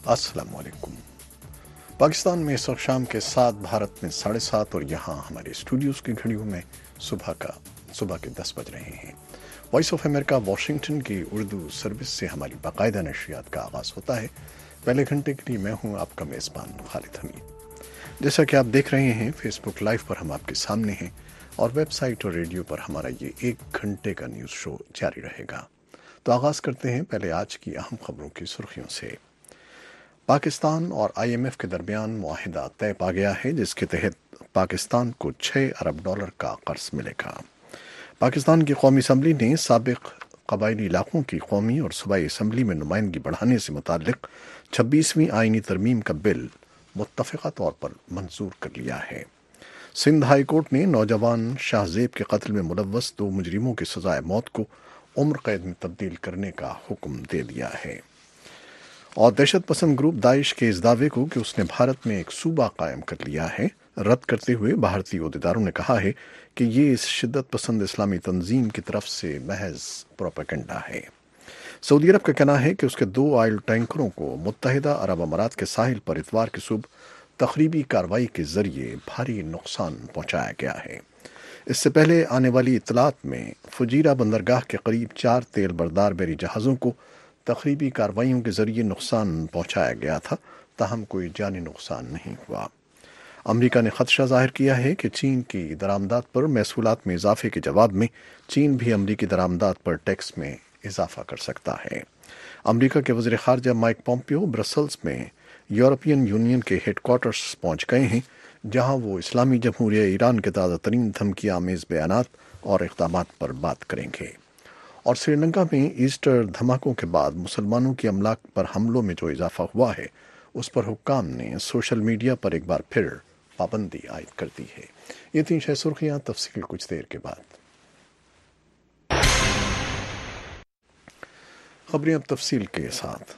السلام علیکم۔ پاکستان میں اس وقت شام کے 7، بھارت میں 7:30 اور یہاں ہمارے اسٹوڈیوز کی گھڑیوں میں صبح کے 10 بج رہے ہیں۔ وائس آف امریکہ واشنگٹن کی اردو سروس سے ہماری باقاعدہ نشریات کا آغاز ہوتا ہے۔ پہلے گھنٹے کے لیے میں ہوں آپ کا میزبان خالد حمید۔ جیسا کہ آپ دیکھ رہے ہیں فیس بک لائیو پر ہم آپ کے سامنے ہیں، اور ویب سائٹ اور ریڈیو پر ہمارا یہ 1 گھنٹے کا نیوز شو جاری رہے گا۔ تو آغاز کرتے ہیں پہلے آج کی اہم خبروں کی سرخیوں سے۔ پاکستان اور IMF کے درمیان معاہدہ طے پا گیا ہے، جس کے تحت پاکستان کو $6 ارب کا قرض ملے گا۔ پاکستان کی قومی اسمبلی نے سابق قبائلی علاقوں کی قومی اور صوبائی اسمبلی میں نمائندگی بڑھانے سے متعلق 26ویں آئینی ترمیم کا بل متفقہ طور پر منظور کر لیا ہے۔ سندھ ہائی کورٹ نے نوجوان شاہ زیب کے قتل میں ملوث 2 مجرموں کی سزائے موت کو عمر قید میں تبدیل کرنے کا حکم دے دیا ہے۔ اور دہشت پسند گروپ داعش کے اس دعوے کو کہ اس نے بھارت میں ایک صوبہ قائم کر لیا ہے رد کرتے ہوئے بھارتی عہدیداروں نے کہا ہے کہ یہ اس شدت پسند اسلامی تنظیم کی طرف سے محض پروپیگنڈا ہے۔ سعودی عرب کا کہنا ہے کہ اس کے 2 آئل ٹینکروں کو متحدہ عرب امارات کے ساحل پر اتوار کی صبح تخریبی کارروائی کے ذریعے بھاری نقصان پہنچایا گیا ہے۔ اس سے پہلے آنے والی اطلاعات میں فجیرہ بندرگاہ کے قریب 4 تیل بردار بحری جہازوں کو تخریبی کارروائیوں کے ذریعے نقصان پہنچایا گیا تھا، تاہم کوئی جانی نقصان نہیں ہوا۔ امریکہ نے خدشہ ظاہر کیا ہے کہ چین کی درآمدات پر محصولات میں اضافے کے جواب میں چین بھی امریکی درآمدات پر ٹیکس میں اضافہ کر سکتا ہے۔ امریکہ کے وزیر خارجہ مائک پومپیو برسلز میں یورپین یونین کے ہیڈ کوارٹرز پہنچ گئے ہیں، جہاں وہ اسلامی جمہوریہ ایران کے تازہ ترین دھمکی آمیز بیانات اور اقدامات پر بات کریں گے۔ اور سری لنکا میں ایسٹر دھماکوں کے بعد مسلمانوں کی املاک پر حملوں میں جو اضافہ ہوا ہے، اس پر حکام نے سوشل میڈیا پر ایک بار پھر پابندی عائد کر دی ہے۔ یہ 3 شہ سرخیاں، تفصیل کچھ دیر کے بعد۔ خبریں اب تفصیل کے ساتھ۔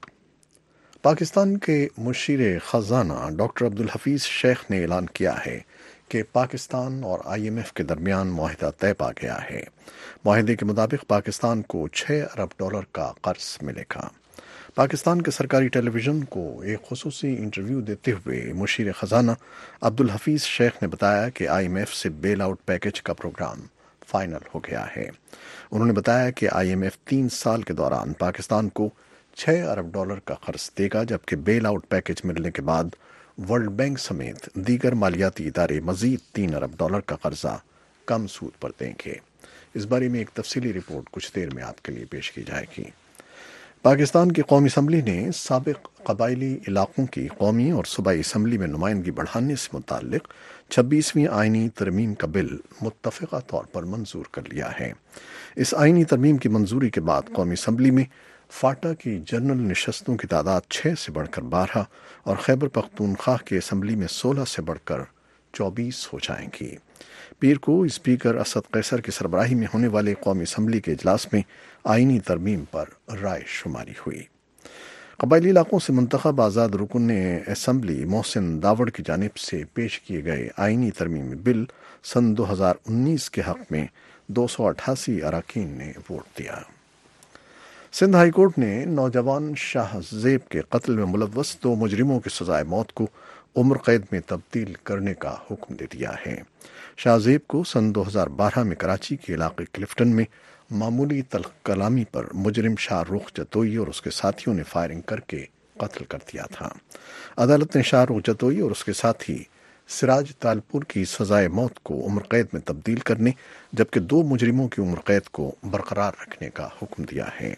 پاکستان کے مشیر خزانہ ڈاکٹر عبدالحفیظ شیخ نے اعلان کیا ہے کہ پاکستان اور IMF کے درمیان معاہدہ طے پا گیا ہے۔ معاہدے کے مطابق پاکستان کو $6 ارب کا قرض ملے گا۔ پاکستان کے سرکاری ٹیلی ویژن کو ایک خصوصی انٹرویو دیتے ہوئے مشیر خزانہ عبدالحفیظ شیخ نے بتایا کہ IMF سے بیل آؤٹ پیکج کا پروگرام فائنل ہو گیا ہے۔ انہوں نے بتایا کہ IMF 3 سال کے دوران پاکستان کو $6 ارب کا قرض دے گا، جبکہ بیل آؤٹ پیکج ملنے کے بعد ورلڈ بینک سمیت دیگر مالیاتی ادارے مزید $3 ارب کا قرضہ کم سود پر دیں گے۔ اس بارے میں ایک تفصیلی رپورٹ کچھ دیر میں آپ کے لیے پیش کی جائے گی۔ پاکستان کی قومی اسمبلی نے سابق قبائلی علاقوں کی قومی اور صوبائی اسمبلی میں نمائندگی بڑھانے سے متعلق 26ویں آئینی ترمیم کا بل متفقہ طور پر منظور کر لیا ہے۔ اس آئینی ترمیم کی منظوری کے بعد قومی اسمبلی میں فاٹا کی جنرل نشستوں کی تعداد 6 سے بڑھ کر 12 اور خیبر پختونخوا کے اسمبلی میں 16 سے بڑھ کر 24 ہو جائیں گی۔ پیر کو اسپیکر اسد قیصر کی سربراہی میں ہونے والے قومی اسمبلی کے اجلاس میں آئینی ترمیم پر رائے شماری ہوئی۔ قبائلی علاقوں سے منتخب آزاد رکن اسمبلی محسن داوڑ کی جانب سے پیش کیے گئے آئینی ترمیمی بل سن 2019 کے حق میں 288 اراکین نے ووٹ دیا۔ سندھ ہائی کورٹ نے نوجوان شاہ زیب کے قتل میں ملوث 2 مجرموں کی سزائے موت کو عمر قید میں تبدیل کرنے کا حکم دے دیا ہے۔ شاہ زیب کو سن 2012 میں کراچی کے علاقے کلفٹن میں معمولی تلخ کلامی پر مجرم شاہ رخ جتوئی اور اس کے ساتھیوں نے فائرنگ کر کے قتل کر دیا تھا۔ عدالت نے شاہ رخ جتوئی اور اس کے ساتھی سراج تالپور کی سزائے موت کو عمر قید میں تبدیل کرنے، جبکہ 2 مجرموں کی عمر قید کو برقرار رکھنے کا حکم دیا ہے۔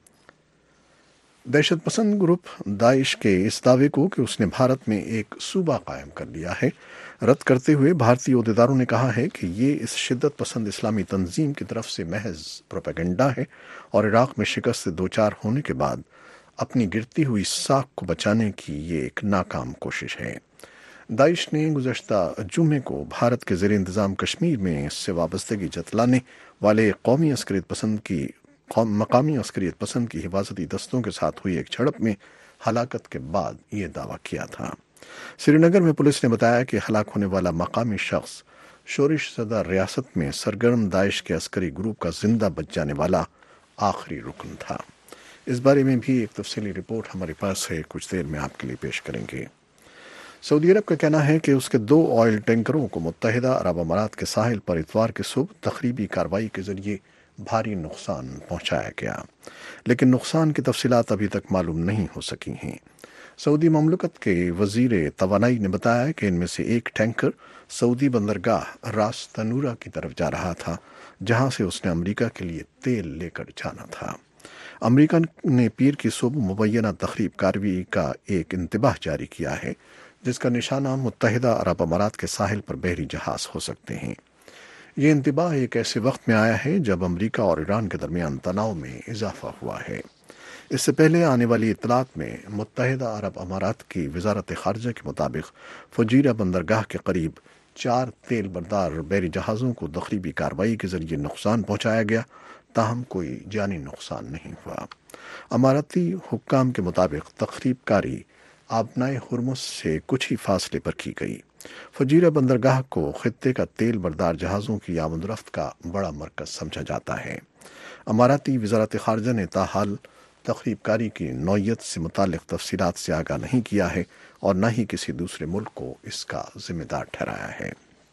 دہشت پسند گروپ داعش کے اس دعوے کو کہ اس نے بھارت میں ایک صوبہ قائم کر لیا ہے رد کرتے ہوئے بھارتی عہدیداروں نے کہا ہے کہ یہ اس شدت پسند اسلامی تنظیم کی طرف سے محض پروپیگنڈا ہے اور عراق میں شکست سے دوچار ہونے کے بعد اپنی گرتی ہوئی ساکھ کو بچانے کی یہ ایک ناکام کوشش ہے۔ داعش نے گزشتہ جمعے کو بھارت کے زیر انتظام کشمیر میں اس سے وابستگی جتلانے والے مقامی عسکریت پسند کی حفاظتی دستوں کے ساتھ ہوئی ایک جھڑپ میں ہلاکت کے بعد یہ دعویٰ کیا تھا۔ سری نگر میں پولیس نے بتایا کہ ہلاک ہونے والا مقامی شخص شورش زدہ ریاست میں سرگرم داعش کے عسکری گروپ کا زندہ بچ جانے والا آخری رکن تھا۔ اس بارے میں بھی ایک تفصیلی رپورٹ ہمارے پاس ہے، کچھ دیر میں آپ کے لیے پیش کریں گے۔ سعودی عرب کا کہنا ہے کہ اس کے 2 آئل ٹینکروں کو متحدہ عرب امارات کے ساحل پر اتوار کی صبح تخریبی کارروائی کے ذریعے بھاری نقصان پہنچایا گیا، لیکن نقصان کی تفصیلات ابھی تک معلوم نہیں ہو سکی ہیں۔ سعودی مملکت کے وزیر توانائی نے بتایا کہ ان میں سے ایک ٹینکر سعودی بندرگاہ راس تنورہ کی طرف جا رہا تھا، جہاں سے اس نے امریکہ کے لیے تیل لے کر جانا تھا۔ امریکہ نے پیر کی صبح مبینہ تخریب کارروائی کا ایک انتباہ جاری کیا ہے، جس کا نشانہ متحدہ عرب امارات کے ساحل پر بحری جہاز ہو سکتے ہیں۔ یہ انتباہ ایک ایسے وقت میں آیا ہے جب امریکہ اور ایران کے درمیان تناؤ میں اضافہ ہوا ہے۔ اس سے پہلے آنے والی اطلاعات میں متحدہ عرب امارات کی وزارت خارجہ کے مطابق فجیرہ بندرگاہ کے قریب 4 تیل بردار بحری جہازوں کو تخریبی کارروائی کے ذریعے نقصان پہنچایا گیا، تاہم کوئی جانی نقصان نہیں ہوا۔ اماراتی حکام کے مطابق تخریب کاری آبنائے ہرمز سے کچھ ہی فاصلے پر کی گئی۔ فجیرہ بندرگاہ کو خطے کا تیل بردار جہازوں کی آمد و رفت کا بڑا مرکز سمجھا جاتا ہے۔ اماراتی وزارت خارجہ نے تاحال تخریب کاری کی نوعیت سے متعلق تفصیلات سے آگاہ نہیں کیا ہے اور نہ ہی کسی دوسرے ملک کو اس کا ذمہ دار ٹھہرایا ہے۔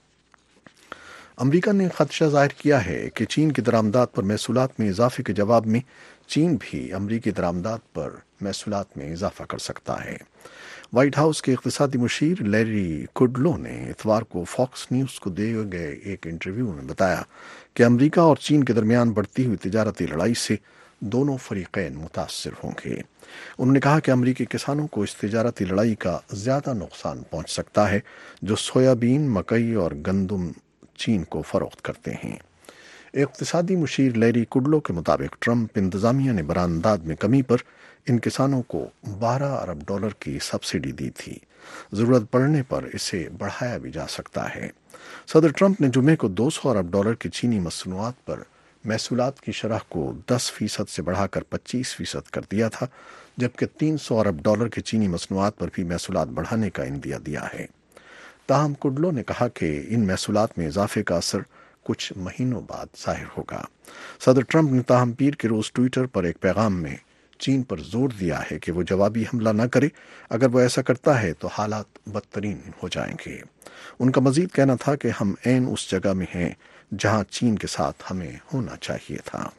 امریکہ نے خدشہ ظاہر کیا ہے کہ چین کی درآمدات پر محصولات میں اضافے کے جواب میں چین بھی امریکی درآمدات پر محصولات میں اضافہ کر سکتا ہے۔ وائٹ ہاؤس کے اقتصادی مشیر لیری کڈلو نے اتوار کو فاکس نیوز کو دیے گئے ایک انٹرویو میں بتایا کہ امریکہ اور چین کے درمیان بڑھتی ہوئی تجارتی لڑائی سے دونوں فریقین متاثر ہوں گے۔ انہوں نے کہا کہ امریکی کسانوں کو اس تجارتی لڑائی کا زیادہ نقصان پہنچ سکتا ہے جو سویا بین، مکئی اور گندم چین کو فروخت کرتے ہیں۔ اقتصادی مشیر لیری کڈلو کے مطابق ٹرمپ انتظامیہ نے برآمدات میں کمی پر ان کسانوں کو $12 ارب کی سبسڈی دی تھی۔ ضرورت پڑنے پر اسے بڑھایا بھی جا سکتا ہے۔ صدر ٹرمپ نے جمعے کو $200 ارب کی چینی مصنوعات پر محصولات کی شرح کو 10% سے بڑھا کر 25% کر دیا تھا، جبکہ $300 ارب کی چینی مصنوعات پر بھی محصولات بڑھانے کا عندیہ دیا ہے۔ تاہم کڈلو نے کہا کہ ان محصولات میں اضافے کا اثر کچھ مہینوں بعد ظاہر ہوگا۔ صدر ٹرمپ نے تاہم پیر کے روز ٹویٹر پر ایک پیغام میں چین پر زور دیا ہے کہ وہ جوابی حملہ نہ کرے، اگر وہ ایسا کرتا ہے تو حالات بدترین ہو جائیں گے۔ ان کا مزید کہنا تھا کہ ہم عین اس جگہ میں ہیں جہاں چین کے ساتھ ہمیں ہونا چاہیے تھا۔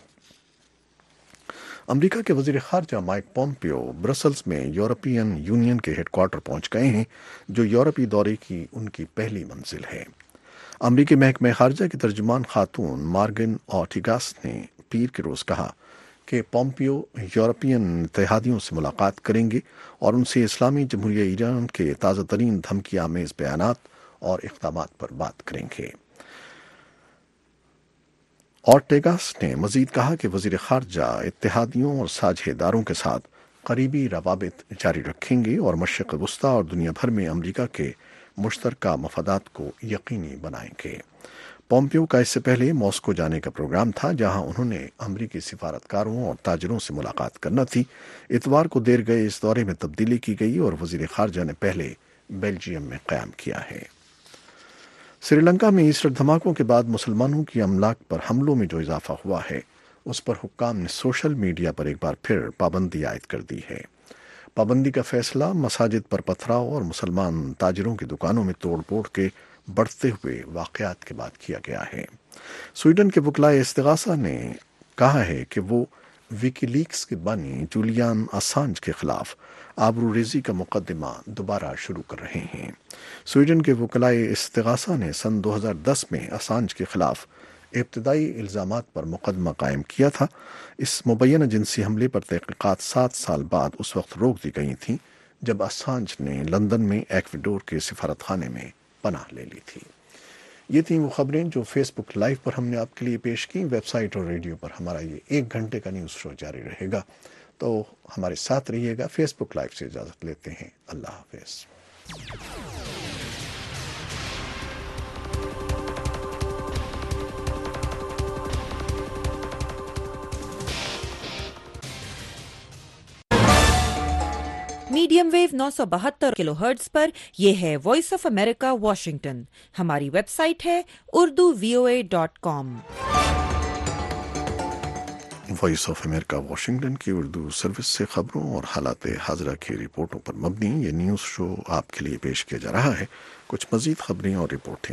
امریکہ کے وزیر خارجہ مائک پومپیو برسلز میں یورپین یونین کے ہیڈ کوارٹر پہنچ گئے ہیں، جو یورپی دورے کی ان کی پہلی منزل ہے۔ امریکی محکمہ خارجہ کی ترجمان خاتون مارگن اورٹیگاس نے پیر کے روز کہا کہ پومپیو یورپین اتحادیوں سے ملاقات کریں گے اور ان سے اسلامی جمہوریہ ایران کے تازہ ترین دھمکی آمیز بیانات اور اقدامات پر بات کریں گے۔ اورٹیگاس نے مزید کہا کہ وزیر خارجہ اتحادیوں اور ساجھے داروں کے ساتھ قریبی روابط جاری رکھیں گے اور مشرق وسطیٰ اور دنیا بھر میں امریکہ کے مشترکہ مفادات کو یقینی بنائیں گے۔ پومپیو کا اس سے پہلے ماسکو جانے کا پروگرام تھا، جہاں انہوں نے امریکی سفارتکاروں اور تاجروں سے ملاقات کرنا تھی۔ اتوار کو دیر گئے اس دورے میں تبدیلی کی گئی اور وزیر خارجہ نے پہلے بیلجیم میں قیام کیا ہے۔ سری لنکا میں ایسٹر دھماکوں کے بعد مسلمانوں کی املاک پر حملوں میں جو اضافہ ہوا ہے، اس پر حکام نے سوشل میڈیا پر ایک بار پھر پابندی عائد کر دی ہے۔ پابندی کا فیصلہ مساجد پر پتھراؤ اور مسلمان تاجروں کی دکانوں میں توڑ پھوڑ کے بڑھتے ہوئے واقعات کے بعد کیا گیا ہے۔ سویڈن کے وکلائے استغاثہ نے کہا ہے کہ وہ ویکی لیکس کے بانی جولیان اسانج کے خلاف آبروریزی کا مقدمہ دوبارہ شروع کر رہے ہیں۔ سویڈن کے وکلائے استغاثہ نے سن 2010 میں اسانج کے خلاف ابتدائی الزامات پر مقدمہ قائم کیا تھا۔ اس مبینہ جنسی حملے پر تحقیقات 7 سال بعد اس وقت روک دی گئی تھیں جب اسانج نے لندن میں ایکویڈور کے سفارت خانے میں پناہ لے لی تھی۔ یہ تھیں وہ خبریں جو فیس بک لائیو پر ہم نے آپ کے لیے پیش کی۔ ویب سائٹ اور ریڈیو پر ہمارا یہ 1 گھنٹے کا نیوز شو جاری رہے گا، تو ہمارے ساتھ رہیے گا۔ فیس بک لائیو سے اجازت لیتے ہیں، اللہ حافظ۔ میڈیم ویو 972 کلو ہرٹز پر یہ ہے وائس آف امریکہ واشنگٹن۔ ہماری ویب سائٹ ہے urduvoa.com۔ Voice of America Washington کی اردو سروس سے خبروں اور حالات حاضرہ کی رپورٹوں پر مبنی یہ نیوز شو آپ کے لیے پیش کیا جا رہا ہے. کچھ مزید خبریں اور رپورٹیں.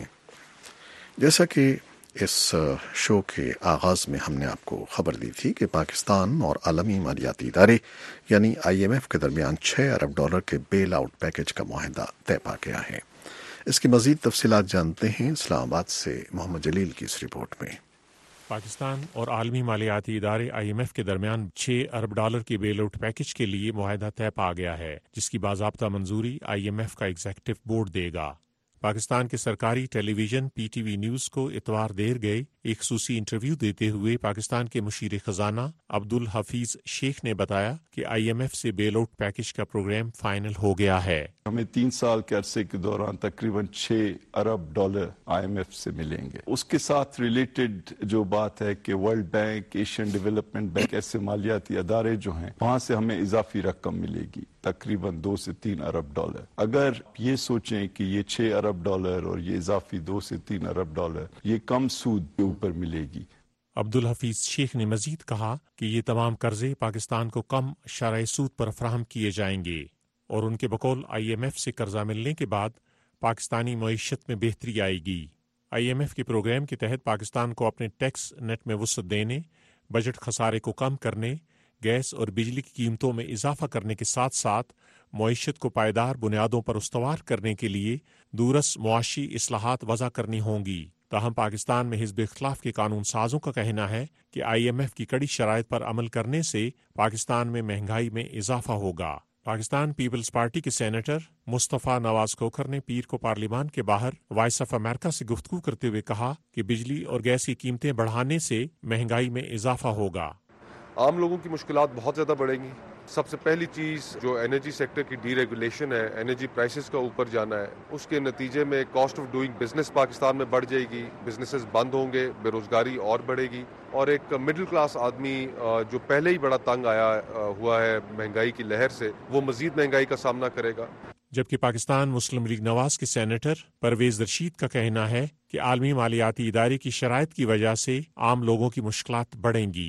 جیسا کہ اس شو کے آغاز میں ہم نے آپ کو خبر دی تھی کہ پاکستان اور عالمی مالیاتی ادارے یعنی IMF کے درمیان $6 ارب کے بیل آؤٹ پیکج کا معاہدہ طے پا گیا ہے. اس کی مزید تفصیلات جانتے ہیں اسلام آباد سے محمد جلیل کی اس رپورٹ میں. پاکستان اور عالمی مالیاتی ادارے IMF کے درمیان $6 ارب کے بیل آؤٹ پیکج کے لیے معاہدہ طے پا گیا ہے، جس کی باضابطہ منظوری IMF کا ایگزیکٹو بورڈ دے گا. پاکستان کے سرکاری ٹیلی ویژن PTV نیوز کو اتوار دیر گئے ایک خصوصی انٹرویو دیتے ہوئے پاکستان کے مشیر خزانہ عبدالحفیظ شیخ نے بتایا کہ IMF سے بیل آؤٹ پیکج کا پروگرام فائنل ہو گیا ہے. ہمیں 3 سال کے عرصے کے دوران تقریباً $6 ارب IMF سے ملیں گے. اس کے ساتھ ریلیٹڈ جو بات ہے کہ world bank, Asian development bank, ایسے مالیاتی ادارے جو ہیں وہاں سے ہمیں اضافی رقم ملے گی تقریباً $2 سے $3 ارب. اگر یہ سوچیں کہ یہ $6 ارب اور یہ اضافی $2 سے $3 ارب یہ کم سود کے اوپر ملے گی. عبدالحفیظ شیخ نے مزید کہا کہ یہ تمام قرضے پاکستان کو کم شرح سود پر فراہم کیے جائیں گے اور ان کے بقول IMF سے قرضہ ملنے کے بعد پاکستانی معیشت میں بہتری آئے گی. IMF کے پروگرام کے تحت پاکستان کو اپنے ٹیکس نیٹ میں وسعت دینے، بجٹ خسارے کو کم کرنے، گیس اور بجلی کی قیمتوں میں اضافہ کرنے کے ساتھ ساتھ معیشت کو پائیدار بنیادوں پر استوار کرنے کے لیے دورس معاشی اصلاحات وضع کرنی ہوں گی. تاہم پاکستان میں حزب اختلاف کے قانون سازوں کا کہنا ہے کہ IMF کی کڑی شرائط پر عمل کرنے سے پاکستان میں مہنگائی میں اضافہ ہوگا. پاکستان پیپلز پارٹی کے سینیٹر مصطفیٰ نواز کھوکھر نے پیر کو پارلیمان کے باہر وائس آف امریکہ سے گفتگو کرتے ہوئے کہا کہ بجلی اور گیس کی قیمتیں بڑھانے سے مہنگائی میں اضافہ ہوگا. عام لوگوں کی مشکلات بہت زیادہ بڑھیں گی. سب سے پہلی چیز جو انرجی سیکٹر کی ڈی ریگولیشن ہے، انرجی پرائسز کا اوپر جانا ہے، اس کے نتیجے میں cost of doing business Pakistan میں بڑھ جائے گی، بزنسز بند ہوں گے، بے روزگاری اور بڑھے گی، اور ایک مڈل کلاس آدمی جو پہلے ہی بڑا تنگ آیا ہوا ہے مہنگائی کی لہر سے، وہ مزید مہنگائی کا سامنا کرے گا. جبکہ پاکستان مسلم لیگ نواز کے سینیٹر پرویز رشید کا کہنا ہے کہ عالمی مالیاتی ادارے کی شرائط کی وجہ سے عام لوگوں کی مشکلات بڑھیں گی.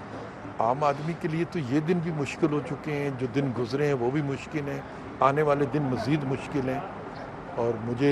عام آدمی کے لیے تو یہ دن بھی مشکل ہو چکے ہیں، جو دن گزرے ہیں وہ بھی مشکل ہیں، آنے والے دن مزید مشکل ہیں، اور مجھے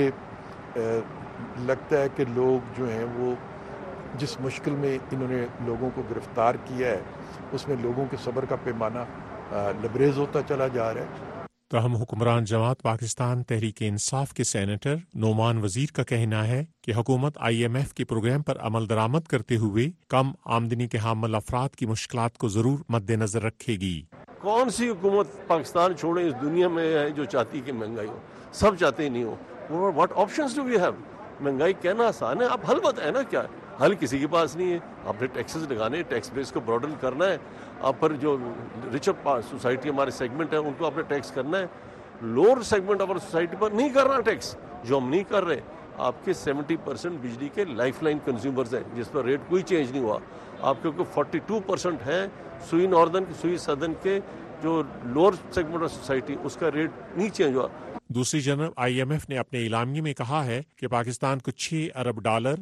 لگتا ہے کہ لوگ جو ہیں وہ جس مشکل میں انہوں نے لوگوں کو گرفتار کیا ہے اس میں لوگوں کے صبر کا پیمانہ لبریز ہوتا چلا جا رہا ہے. تاہم حکمران جماعت پاکستان تحریک انصاف کے سینیٹر نعمان وزیر کا کہنا ہے کہ حکومت IMF کے پروگرام پر عمل درآمد کرتے ہوئے کم آمدنی کے حامل افراد کی مشکلات کو ضرور مد نظر رکھے گی. کون سی حکومت پاکستان چھوڑے اس دنیا میں ہے جو چاہتی کہ مہنگائی ہو؟ سب چاہتے ہی نہیں ہو. What options do we have? مہنگائی کہنا آسان ہے، اب حل بتائیں نا کیا ہے. حل کسی کے پاس نہیں ہے. آپ نے ٹیکسز لگانے، ٹیکس بیس کو براڈن کرنا ہے. آپ پر جو ریچر سوسائٹی ہمارے سیگمنٹ ہے ان کو آپ نے ٹیکس کرنا ہے. لوور سیگمنٹ ہماری سوسائٹی پر نہیں کرنا ٹیکس، جو ہم نہیں کر رہے. آپ کے 70% بجلی کے لائف لائن کنزیومرز ہیں جس پر ریٹ کوئی چینج نہیں ہوا. آپ کے 42% ہیں سوئی ناردرن سوئی سدرن کے جو لوور سیگمنٹ آف سوسائٹی، اس کا ریٹ نہیں چینج ہوا. دوسری جانب IMF نے اپنے اعلامیے میں کہا ہے کہ پاکستان کو $6 ارب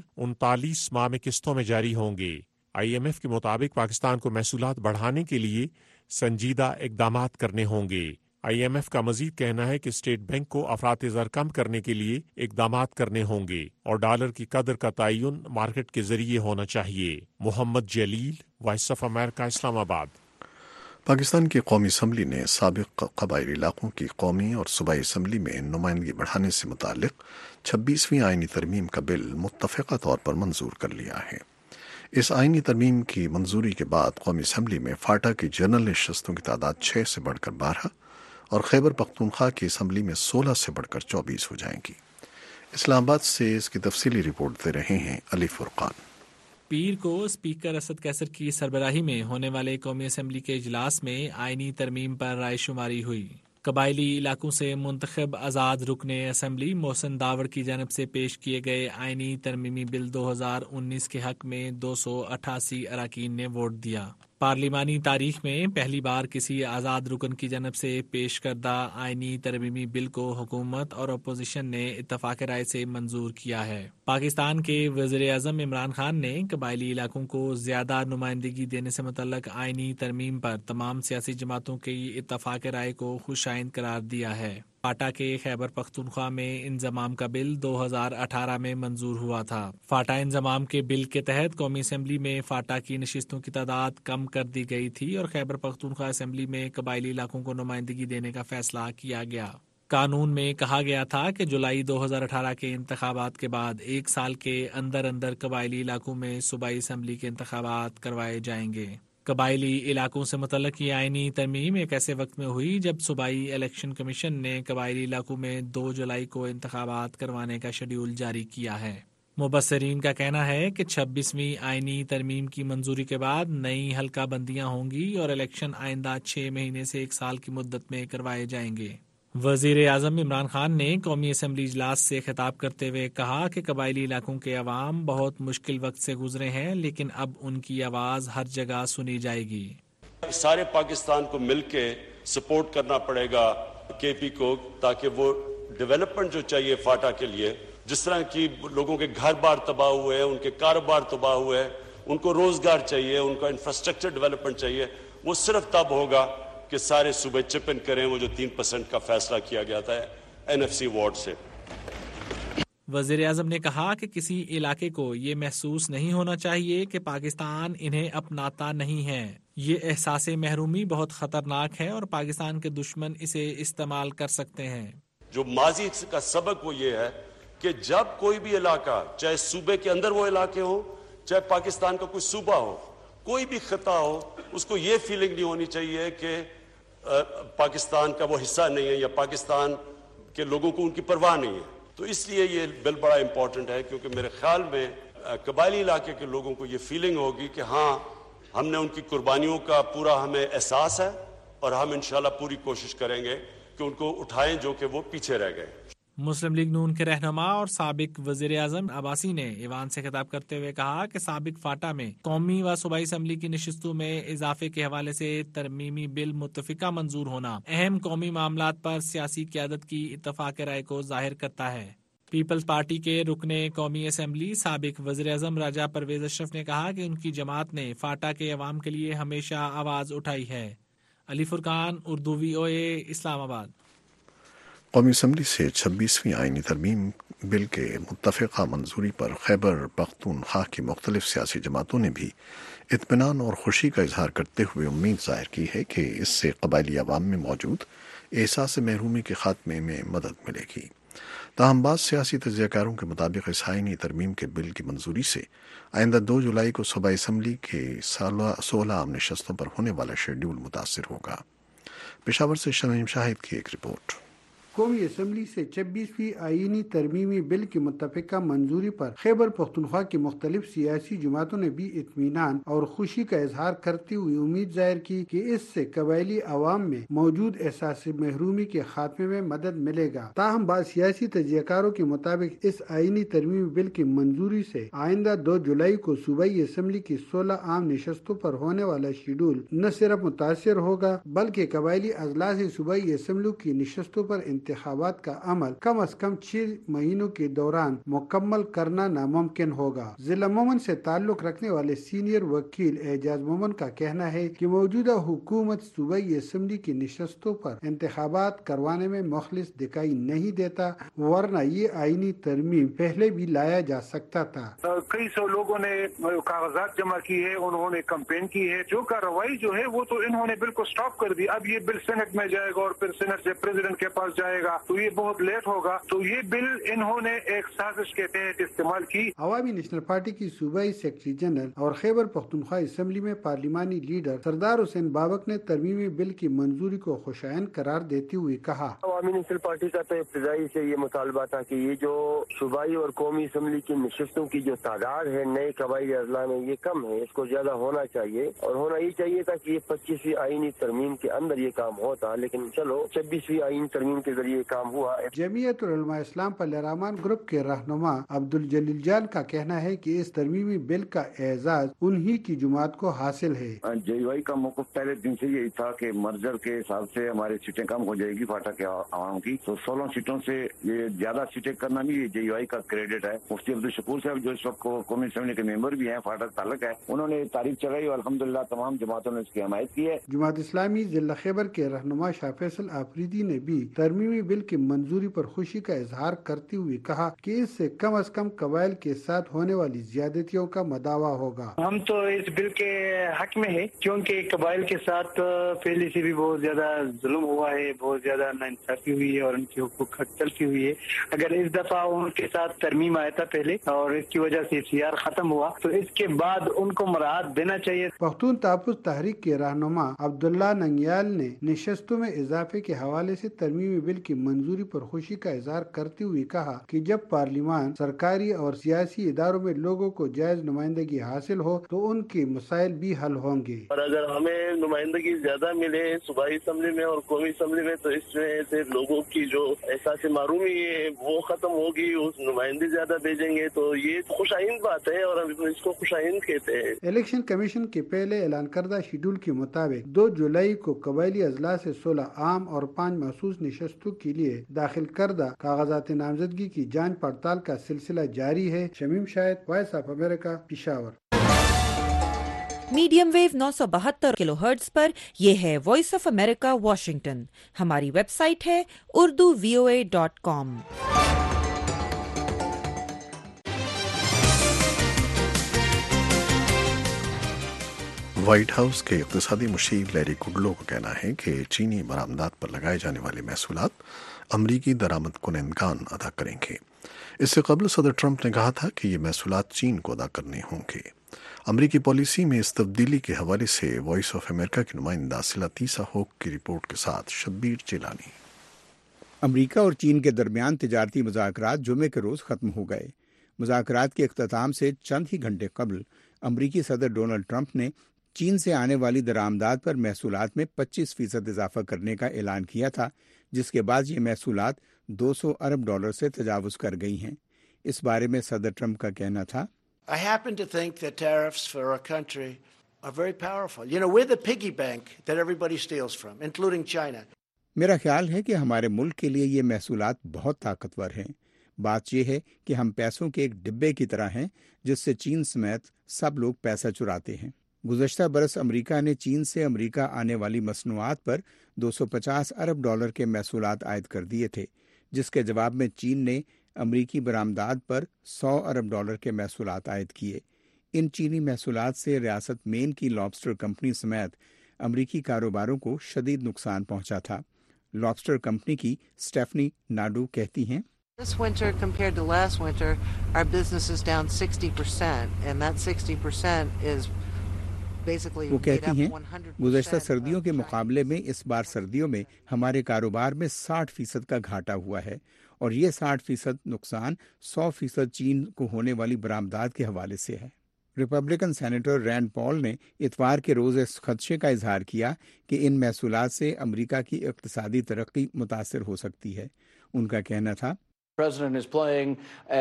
39 ماہ میں قسطوں میں جاری ہوں گے. IMF کے مطابق پاکستان کو محصولات بڑھانے کے لیے سنجیدہ اقدامات کرنے ہوں گے. IMF کا مزید کہنا ہے کہ اسٹیٹ بینک کو افراط زر کم کرنے کے لیے اقدامات کرنے ہوں گے اور ڈالر کی قدر کا تعین مارکیٹ کے ذریعے ہونا چاہیے. محمد جلیل، وائس آف امریکہ، اسلام آباد. پاکستان کی قومی اسمبلی نے سابق قبائلی علاقوں کی قومی اور صوبائی اسمبلی میں نمائندگی بڑھانے سے متعلق 26ویں آئینی ترمیم کا بل متفقہ طور پر منظور کر لیا ہے. اس آئینی ترمیم کی منظوری کے بعد قومی اسمبلی میں فاٹا کی جنرل نشستوں کی تعداد 6 سے بڑھ کر 12 اور خیبر پختونخوا کی اسمبلی میں 16 سے بڑھ کر 24 ہو جائیں گی. اسلام آباد سے اس کی تفصیلی رپورٹ دے رہے ہیں علی فرقان. پیر کو اسپیکر اسد کیسر کی سربراہی میں ہونے والے قومی اسمبلی کے اجلاس میں آئینی ترمیم پر رائے شماری ہوئی. قبائلی علاقوں سے منتخب آزاد رکن اسمبلی محسن داوڑ کی جانب سے پیش کیے گئے آئینی ترمیمی بل 2019 کے حق میں 288 اراکین نے ووٹ دیا. پارلیمانی تاریخ میں پہلی بار کسی آزاد رکن کی جانب سے پیش کردہ آئینی ترمیمی بل کو حکومت اور اپوزیشن نے اتفاق رائے سے منظور کیا ہے۔ پاکستان کے وزیر اعظم عمران خان نے قبائلی علاقوں کو زیادہ نمائندگی دینے سے متعلق آئینی ترمیم پر تمام سیاسی جماعتوں کی اتفاق رائے کو خوش آئند قرار دیا ہے۔ فاٹا کے خیبر پختونخوا میں انضمام کا بل 2018 میں منظور ہوا تھا۔ فاٹا انضمام کے بل کے تحت قومی اسمبلی میں فاٹا کی نشستوں کی تعداد کم کر دی گئی تھی اور خیبر پختونخوا اسمبلی میں قبائلی علاقوں کو نمائندگی دینے کا فیصلہ کیا گیا۔ قانون میں کہا گیا تھا کہ جولائی 2018 کے انتخابات کے بعد 1 سال کے اندر قبائلی علاقوں میں صوبائی اسمبلی کے انتخابات کروائے جائیں گے۔ قبائلی علاقوں سے متعلق یہ آئینی ترمیم ایک ایسے وقت میں ہوئی جب صوبائی الیکشن کمیشن نے قبائلی علاقوں میں 2 جولائی کو انتخابات کروانے کا شیڈول جاری کیا ہے۔ مبصرین کا کہنا ہے کہ 26ویں آئینی ترمیم کی منظوری کے بعد نئی حلقہ بندیاں ہوں گی اور الیکشن آئندہ 6 مہینے سے 1 سال کی مدت میں کروائے جائیں گے۔ وزیر اعظم عمران خان نے قومی اسمبلی اجلاس سے خطاب کرتے ہوئے کہا کہ قبائلی علاقوں کے عوام بہت مشکل وقت سے گزرے ہیں، لیکن اب ان کی آواز ہر جگہ سنی جائے گی۔ سارے پاکستان کو مل کے سپورٹ کرنا پڑے گا کے پی کو، تاکہ وہ ڈیولپمنٹ جو چاہیے فاٹا کے لیے، جس طرح کی لوگوں کے گھر بار تباہ ہوئے ہیں، ان کے کاروبار تباہ ہوئے ہیں، ان کو روزگار چاہیے، ان کا انفراسٹرکچر ڈیولپمنٹ چاہیے، وہ صرف تب ہوگا کہ سارے صوبے چپ ان کریں وہ جو 3% کا فیصلہ کیا گیا تھا NFC وارڈ سے۔ وزیر اعظم نے کہا کہ کسی علاقے کو یہ محسوس نہیں ہونا چاہیے کہ پاکستان انہیں اپناتا نہیں ہے۔ یہ احساس محرومی بہت خطرناک ہے اور پاکستان کے دشمن اسے استعمال کر سکتے ہیں۔ جو ماضی کا سبق وہ یہ ہے کہ جب کوئی بھی علاقہ، چاہے صوبے کے اندر وہ علاقے ہوں، چاہے پاکستان کا کوئی صوبہ ہو، کوئی بھی خطہ ہو، اس کو یہ فیلنگ نہیں ہونی چاہیے کہ پاکستان کا وہ حصہ نہیں ہے یا پاکستان کے لوگوں کو ان کی پرواہ نہیں ہے۔ تو اس لیے یہ بل بڑا امپورٹنٹ ہے، کیونکہ میرے خیال میں قبائلی علاقے کے لوگوں کو یہ فیلنگ ہوگی کہ ہاں ہم نے ان کی قربانیوں کا پورا ہمیں احساس ہے اور ہم انشاءاللہ پوری کوشش کریں گے کہ ان کو اٹھائیں جو کہ وہ پیچھے رہ گئے۔ مسلم لیگ نون کے رہنما اور سابق وزیر اعظم عباسی نے ایوان سے خطاب کرتے ہوئے کہا کہ سابق فاٹا میں قومی و صوبائی اسمبلی کی نشستوں میں اضافے کے حوالے سے ترمیمی بل متفقہ منظور ہونا اہم قومی معاملات پر سیاسی قیادت کی اتفاق رائے کو ظاہر کرتا ہے۔ پیپلز پارٹی کے رکن قومی اسمبلی سابق وزیر اعظم راجہ پرویز اشرف نے کہا کہ ان کی جماعت نے فاٹا کے عوام کے لیے ہمیشہ آواز اٹھائی ہے۔ علی فرقان، اردو VOA، اسلام آباد۔ قومی اسمبلی سے 26ویں آئینی ترمیم بل کے متفقہ منظوری پر خیبر پختونخوا کی مختلف سیاسی جماعتوں نے بھی اطمینان اور خوشی کا اظہار کرتے ہوئے امید ظاہر کی ہے کہ اس سے قبائلی عوام میں موجود احساس محرومی کے خاتمے میں مدد ملے گی۔ تاہم بعض سیاسی تجزیہ کاروں کے مطابق اس آئینی ترمیم کے بل کی منظوری سے آئندہ 2 جولائی کو صوبائی اسمبلی کے 16 عام نشستوں پر ہونے والا شیڈول متاثر ہوگا۔ پشاور سے شمیم شاہد کی ایک رپورٹ۔ قومی اسمبلی سے 26ویں آئینی ترمیمی بل کی متفقہ منظوری پر خیبر پختونخوا کی مختلف سیاسی جماعتوں نے بھی اطمینان اور خوشی کا اظہار کرتے ہوئے امید ظاہر کی کہ اس سے قبائلی عوام میں موجود احساس محرومی کے خاتمے میں مدد ملے گا۔ تاہم بعض سیاسی تجزیہ کاروں کے مطابق اس آئینی ترمیمی بل کی منظوری سے آئندہ 2 جولائی کو صوبائی اسمبلی کی 16 عام نشستوں پر ہونے والا شیڈول نہ صرف متاثر ہوگا بلکہ قبائلی اضلاع سے صوبائی اسمبلی کی نشستوں پر انتخابات کا عمل کم از کم 6 مہینوں کے دوران مکمل کرنا ناممکن ہوگا۔ ضلع مومن سے تعلق رکھنے والے سینئر وکیل اعجاز مومن کا کہنا ہے کہ موجودہ حکومت صوبائی اسمبلی کی نشستوں پر انتخابات کروانے میں مخلص دکھائی نہیں دیتا، ورنہ یہ آئینی ترمیم پہلے بھی لایا جا سکتا تھا۔ کئی سو لوگوں نے کاغذات جمع کی ہے، انہوں نے کمپین کی ہے، جو کارروائی جو ہے وہ تو انہوں نے بالکل سٹاپ کر دی۔ اب یہ بل سینٹ میں جائے گا اور پھر سینٹ سے پریزیڈنٹ کے پاس جائے گا تو یہ بہت لیٹ ہوگا۔ تو یہ بل انہوں نے ایک سازش کے تحت استعمال کی۔ عوامی نیشنل پارٹی کی صوبائی سیکرٹری جنرل اور خیبر پختونخوا اسمبلی میں پارلیمانی لیڈر سردار حسین بابک نے ترمیمی بل کی منظوری کو خوشائن قرار دیتے ہوئے کہا، عوامی نیشنل پارٹی کا تو ابتدائی سے یہ مطالبہ تھا کہ یہ جو صوبائی اور قومی اسمبلی کی نشستوں کی جو تعداد ہے نئے قبائلی اضلاع میں یہ کم ہے، اس کو زیادہ ہونا چاہیے اور ہونا یہ چاہیے تھا کہ یہ 25ویں آئینی ترمیم کے اندر یہ کام ہوتا، لیکن چلو 26ویں آئینی ترمیم کے अगर ये काम हुआ। जमीयत उलमा इस्लाम पर रहमान ग्रुप के रहनुमा अब्दुल जलील जान का कहना है कि इस तरमीमी बिल का एजाज उन्हीं की जुमात को हासिल है। JUI का मौक़िफ़ पहले दिन से यही था कि मर्जर के हिसाब से हमारी सीटें कम हो जाएगी फाटा के आवाम की, तो 16 सीटों से ये ज्यादा सीटें करना नहीं, ये JUI का क्रेडिट है। मुफ्ती अब्दुल शकूर साहब जो इस वक्त कौमी असेंबली के मेंबर भी हैं, फाटा ताल्लुक है, उन्होंने तारीफ चलाई और अल्हम्दुलिल्लाह तमाम जमातों ने इसकी हमायत की है। जमात इस्लामी जिला खैबर के रहनुमा शाह फैसल आफरीदी ने भी तरमीमी बिल की मंजूरी पर खुशी का इजहार करते हुए कहा कि इससे कम अज कम कबाइल के साथ होने वाली ज्यादतियों का मदावा होगा। हम तो इस बिल के हक में है, क्योंकि कबाइल के साथ पहले से भी बहुत ज्यादा जुल्म हुआ है, बहुत ज्यादा नाइंसाफी हुई है और उनके हुकूक हक तलफी हुई है। अगर इस दफा उनके साथ तरमीम आया था पहले और इसकी वजह से CR खत्म हुआ, तो इसके बाद उनको मराहत देना चाहिए। पख्तून तहफ़्फ़ुज़ तहरीक के रहनुमा अब्दुल्ला नंगियाल ने निशस्तों में इजाफे के हवाले से तरमीमी बिल की मंजूरी पर खुशी का इजहार करते हुए कहा कि जब पार्लियामान, सरकारी और सियासी इदारों में लोगों को जायज नुमाइंदगी हासिल हो तो उनके मसाइल भी हल होंगे। और अगर हमें नुमाइंदगी ज्यादा मिले सूबाई असम्बली में और कौमी असम्बली में, तो इसमें से लोगों की जो एहसास मारूमी है वो खत्म होगी, उस नुमाइंदे ज्यादा भेजेंगे, तो ये खुशाइन बात है और हम इसको खुशाइन कहते हैं। इलेक्शन कमीशन के पहले ऐलान करदा शेड्यूल के मुताबिक 2 जुलाई को कबायली अजला से 16 आम और 5 महसूस निशस्तों के लिए दाखिल करदा कागजात नामजदगी की जांच पड़ताल का सिलसिला जारी है। Shamim Shahid, voice of America, Peshawar. Medium wave 972 kilohertz पर यह है वॉइस ऑफ अमेरिका वॉशिंगटन। हमारी वेबसाइट है urduvoa.com। व्हाइट हाउस के इक़्तिसादी मुशीर लैरी कुडलो का कहना है कि चीनी बरामदात पर लगाए जाने वाले महसूलात अमरीकी दरामद कुनंदगान अदा करेंगे। इससे कबल सदर ट्रंप ने कहा था कि ये महसूलात चीन को अदा करने होंगे। अमरीकी पॉलिसी में इस तब्दीली के हवाले से वॉइस ऑफ अमेरिका की नुमाइंदा सिला तीसा होक की रिपोर्ट के साथ शब्बीर जिलानी। अमरीका और चीन के दरमियान तिजारती मुज़ाकरात जुमे के रोज़ ख़त्म हो गए। मुज़ाकरात के इख्तिताम से चंद ही घंटे कबल अमरीकी सदर डोनाल्ड ट्रंप ने चीन से आने वाली दरामदात पर महसूलात में 25% इजाफा करने का ऐलान किया था, जिसके बाद ये महसूलात $200 अरब से तजावुज़ कर गई हैं। इस बारे में सदर ट्रंप का कहना था, I happen to think that tariffs for our country are very powerful. You know, we're the piggy bank that everybody steals from, including China. मेरा ख्याल है कि हमारे मुल्क के लिए ये महसूलात बहुत ताकतवर हैं। बात यह है कि हम पैसों के एक डिब्बे की तरह हैं जिससे चीन समेत सब लोग पैसा चुराते हैं। गुज़श्ता बरस अमरीका ने चीन से अमरीका आने वाली मसनूआत पर $250 अरब के महसूलात आयद कर दिए थे, जिसके जवाब में चीन ने अमरीकी बरामदात पर $100 अरब के महसूलात आयद किए। इन चीनी महसूलात से रियासत मेन की लॉबस्टर कंपनी समेत अमरीकी कारोबारों को शदीद नुकसान पहुंचा था। लॉबस्टर कंपनी की स्टेफनी नाडू कहती हैं, This winter compared to last winter, our business is down 60%, and that 60% is basically वो कहती हैं, गुज़श्ता सर्दियों के मुकाबले में इस बार सर्दियों में हमारे कारोबार में 60% का घाटा हुआ है और ये 60% नुकसान 100% चीन को होने वाली बरामदात के हवाले से है। रिपब्लिकन सेनेटर रैंड पॉल ने इतवार के रोज़ इस खदशे का इजहार किया कि इन महसूलात से अमरीका की इक़्तिसादी तरक्की मुतासर हो सकती है। उनका कहना था, President is playing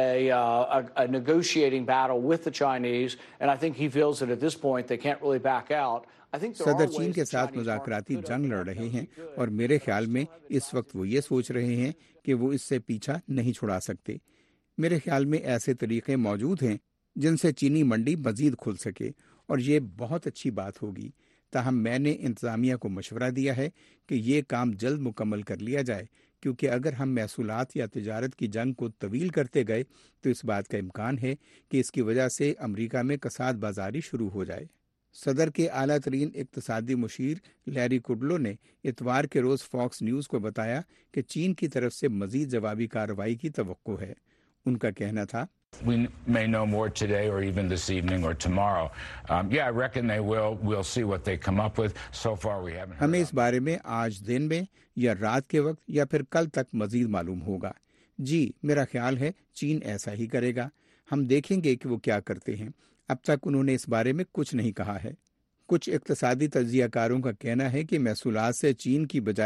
a negotiating battle with the Chinese, and I think he feels that at this point they can't really back out. सदर चीन के साथ मुज़ाकराती जंग लड़ रहे हैं और मेरे ख्याल में इस वक्त वो ये सोच रहे हैं कि वो इससे पीछा नहीं छुड़ा सकते। मेरे ख्याल में ऐसे तरीके मौजूद हैं जिनसे चीनी मंडी मजीद खुल सके और ये बहुत अच्छी बात होगी। ताहम मैंने इंतज़ामिया को मशवरा दिया है कि ये काम जल्द मुकम्मल कर लिया जाए, क्योंकि अगर हम महसूलात या तिजारत की जंग को तवील करते गए तो इस बात का इम्कान है कि इसकी वजह से अमरीका में कसाद बाजारी शुरू हो जाए। सदर के आला तरीन इक़्तिसादी मुशीर लैरी कुडलो ने इतवार के रोज़ फॉक्स न्यूज़ को बताया कि चीन की तरफ से मज़ीद जवाबी कार्रवाई की तवक्को है। उनका कहना था, We may know more today or even this evening or tomorrow. Yeah, I reckon they will. We'll see what they come up with. So far we haven't heard. हमें इस बारे में आज दिन में या रात के वक्त या फिर कल तक मजीद मालूम होगा। जी, मेरा ख्याल है चीन ऐसा ही करेगा। हम देखेंगे कि वो क्या करते हैं। अब तक उन्होंने इस बारे में कुछ नहीं कहा है। कुछ इक़्तिसादी तज्ज़ियाकारों का कहना है कि महसूलात से चीन की बजाय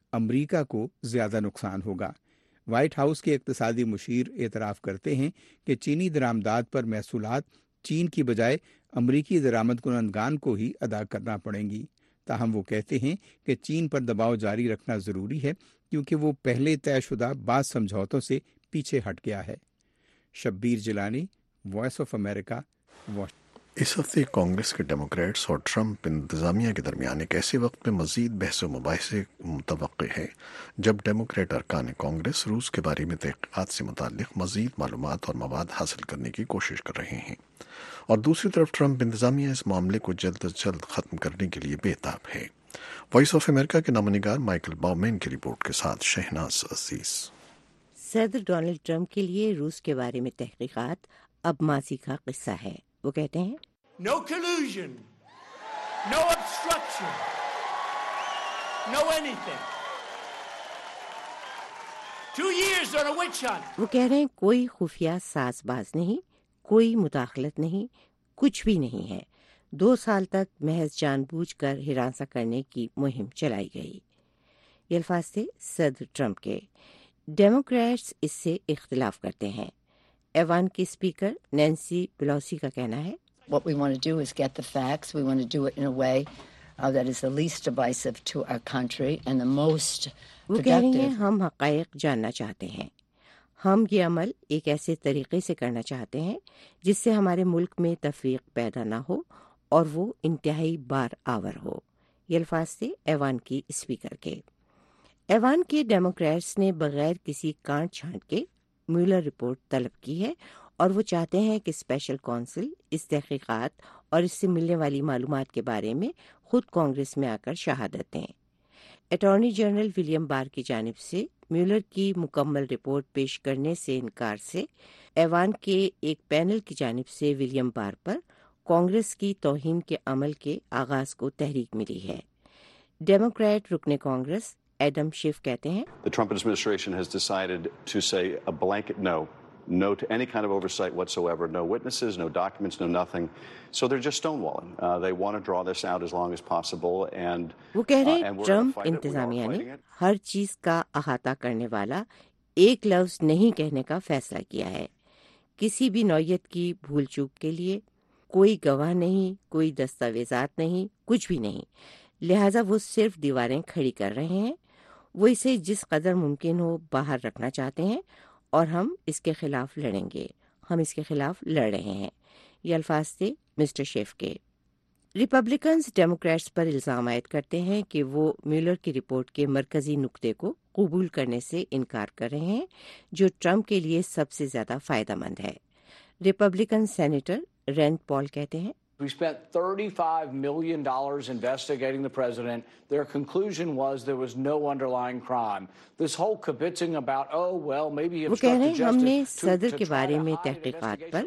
امریکہ کو زیادہ نقصان ہوگا۔ وائٹ ہاؤس کے اقتصادی مشیر اعتراف کرتے ہیں کہ چینی درآمدات پر محصولات چین کی بجائے امریکی درآمد کنندگان کو ہی ادا کرنا پڑیں گی۔ تاہم وہ کہتے ہیں کہ چین پر دباؤ جاری رکھنا ضروری ہے کیونکہ وہ پہلے طے شدہ بعض سمجھوتوں سے پیچھے ہٹ گیا ہے۔ Shabbir Jilani, voice of America, Washington. اس ہفتے کانگریس کے ڈیموکریٹس اور ٹرمپ انتظامیہ کے درمیان ایک ایسے وقت میں مزید بحث و مباحثے متوقع ہے جب ڈیموکریٹ ارکان کانگریس روس کے بارے میں تحقیقات سے متعلق مزید معلومات اور مواد حاصل کرنے کی کوشش کر رہے ہیں، اور دوسری طرف ٹرمپ انتظامیہ اس معاملے کو جلد از جلد ختم کرنے کے لیے بے تاب ہے۔ وائس آف امریکہ کے نامہ نگار مائیکل باؤمین کی رپورٹ کے ساتھ شہناز عزیز۔ صدر ڈونلڈ ٹرمپ کے لیے روس کے بارے میں تحقیقات اب ماضی کا قصہ ہے۔ وہ کہتے ہیں No collusion, no obstruction, no anything. 2 years on a witch hunt. وہ کہہ رہے ہیں کوئی خفیہ ساز باز نہیں، کوئی مداخلت نہیں، کچھ بھی نہیں ہے۔ 2 سال تک محض جان بوجھ کر ہراساں کرنے کی مہم چلائی گئی۔ یہ الفاظ تھے صدر ٹرمپ کے۔ ڈیموکریٹس اس سے اختلاف کرتے ہیں۔ ایوان کی اسپیکر نینسی پیلوسی کا کہنا ہے What we want to do is get the facts. We want to do it in a way that is the least divisive to our country and the most productive. وہ کہہ رہی ہیں ہم حقائق جاننا چاہتے ہیں۔ ہم یہ عمل ایک ایسے طریقے سے کرنا چاہتے ہیں جس سے ہمارے ملک میں تفریق پیدا نہ ہو اور وہ انتہائی بار آور ہو۔ یہ الفاظ تھے ایوان کی اسپیکر کے۔ ایوان کے ڈیموکریٹس نے بغیر کسی کانٹ چھانٹ کے میولر رپورٹ طلب کی ہے، اور وہ چاہتے ہیں کہ اسپیشل کونسل اس تحقیقات اور اس سے ملنے والی معلومات کے بارے میں خود کانگریس میں آ کر شہادت دیں۔ اٹارنی جنرل ولیم بار کی جانب سے میولر کی مکمل رپورٹ پیش کرنے سے انکار سے ایوان کے ایک پینل کی جانب سے ولیم بار پر کانگریس کی توہین کے عمل کے آغاز کو تحریک ملی ہے۔ ڈیموکریٹ رکن کانگریس ایڈم شیف کہتے ہیں The Trump administration has decided to say a blanket no to any kind of oversight whatsoever, no witnesses, no documents, no nothing. So they're just stonewalling. They want to draw this out as long as possible and وہ کہہ رہے ہیں Trump انتظامیہ نے ہر چیز کا احاطہ کرنے والا ایک لفظ نہیں کہنے کا فیصلہ کیا ہے۔ کسی بھی نوعیت کی بھول چوک کے لیے کوئی گواہ نہیں، کوئی دستاویزات نہیں، کچھ بھی نہیں، لہٰذا وہ صرف دیواریں کھڑی کر رہے ہیں۔ وہ اسے جس قدر ممکن ہو باہر رکھنا چاہتے ہیں اور ہم اس کے خلاف لڑیں گے، ہم اس کے خلاف لڑ رہے ہیں۔ یہ الفاظ تھے مسٹر شیف کے۔ ریپبلکنز ڈیموکریٹس پر الزام عائد کرتے ہیں کہ وہ میولر کی رپورٹ کے مرکزی نقطے کو قبول کرنے سے انکار کر رہے ہیں جو ٹرمپ کے لیے سب سے زیادہ فائدہ مند ہے۔ ریپبلکن سینیٹر رینڈ پال کہتے ہیں We spent $35 million investigating the president. Their conclusion was there was no underlying crime. This whole kibitzing about, oh, well, maybe he obstructed justice. ہم نے صدر کے بارے میں تحقیقات پر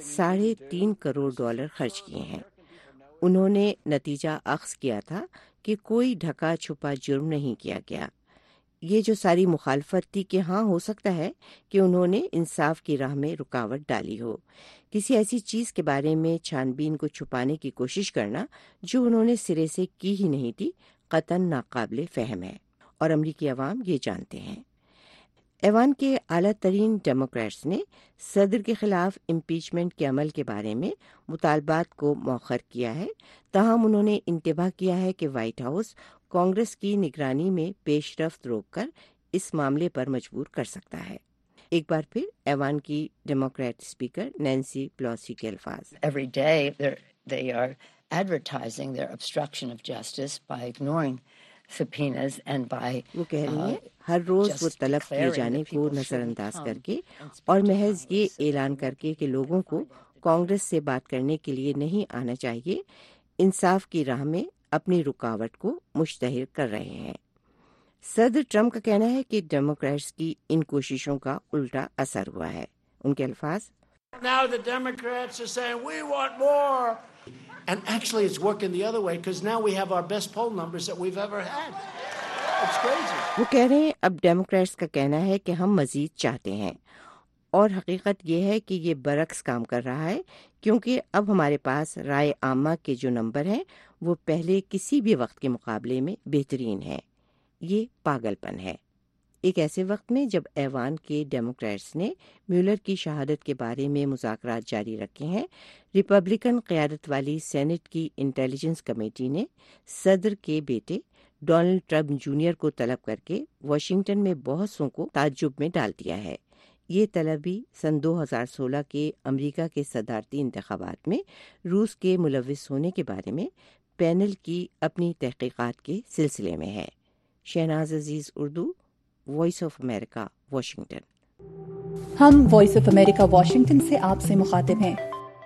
$3.5 کروڑ خرچ کیے ہیں۔ انہوں نے نتیجہ اخذ کیا تھا کہ کوئی ڈھکا چھپا جرم نہیں کیا گیا۔ یہ جو ساری مخالفت تھی کہ ہاں ہو سکتا ہے کہ انہوں نے انصاف کی راہ میں رکاوٹ ڈالی ہو، کسی ایسی چیز کے بارے میں چھان بین کو چھپانے کی کوشش کرنا جو انہوں نے سرے سے کی ہی نہیں تھی، قطعاً ناقابل فہم ہے، اور امریکی عوام یہ جانتے ہیں۔ ایوان کے اعلیٰ ترین ڈیموکریٹس نے صدر کے خلاف امپیچمنٹ کے عمل کے بارے میں مطالبات کو مؤخر کیا ہے، تاہم انہوں نے انتباہ کیا ہے کہ وائٹ ہاؤس کانگریس کی نگرانی میں پیش رفت روک کر اس معاملے پر مجبور کر سکتا ہے۔ ایک بار پھر ایوان کی ڈیموکریٹ اسپیکر نینسی پیلوسی کے الفاظ Every day they are advertising their obstruction of justice by ignoring subpoenas and by وہ کہہ رہی ہیں ہر روز وہ طلب کیے جانے کو نظر انداز کر کے اور محض یہ اعلان کر کے کہ لوگوں کو کانگریس سے بات کرنے کے لیے نہیں آنا چاہیے، انصاف کی راہ میں اپنی رکاوٹ کو مشتہر کر رہے ہیں۔ صدر ٹرمپ کا کہنا ہے کہ ڈیموکریٹس کی ان کوششوں کا الٹا اثر ہوا ہے۔ ان کے الفاظ Now the Democrats are saying we want more. And actually it's working the other way because now we have our best poll numbers that we've ever had. It's crazy. وہ کہہ رہے ہیں اب ڈیموکریٹس کا کہنا ہے کہ ہم مزید چاہتے ہیں، اور حقیقت یہ ہے کہ یہ برعکس کام کر رہا ہے کیونکہ اب ہمارے پاس رائے عامہ کے جو نمبر ہیں وہ پہلے کسی بھی وقت کے مقابلے میں بہترین ہیں۔ یہ پاگلپن ہے۔ ایک ایسے وقت میں جب ایوان کے ڈیموکریٹس نے میولر کی شہادت کے بارے میں مذاکرات جاری رکھے ہیں، ریپبلکن قیادت والی سینٹ کی انٹیلیجنس کمیٹی نے صدر کے بیٹے ڈونلڈ ٹرمپ جونیئر کو طلب کر کے واشنگٹن میں بہت سو کو تعجب میں ڈال دیا ہے۔ یہ طلبی سن 2016 کے امریکہ کے صدارتی انتخابات میں روس کے ملوث ہونے کے بارے میں پینل کی اپنی تحقیقات کے سلسلے میں ہے۔ Shahnaz Aziz, Urdu, voice of America, Washington. ہم وائس آف امریکہ واشنگٹن سے آپ سے مخاطب ہیں۔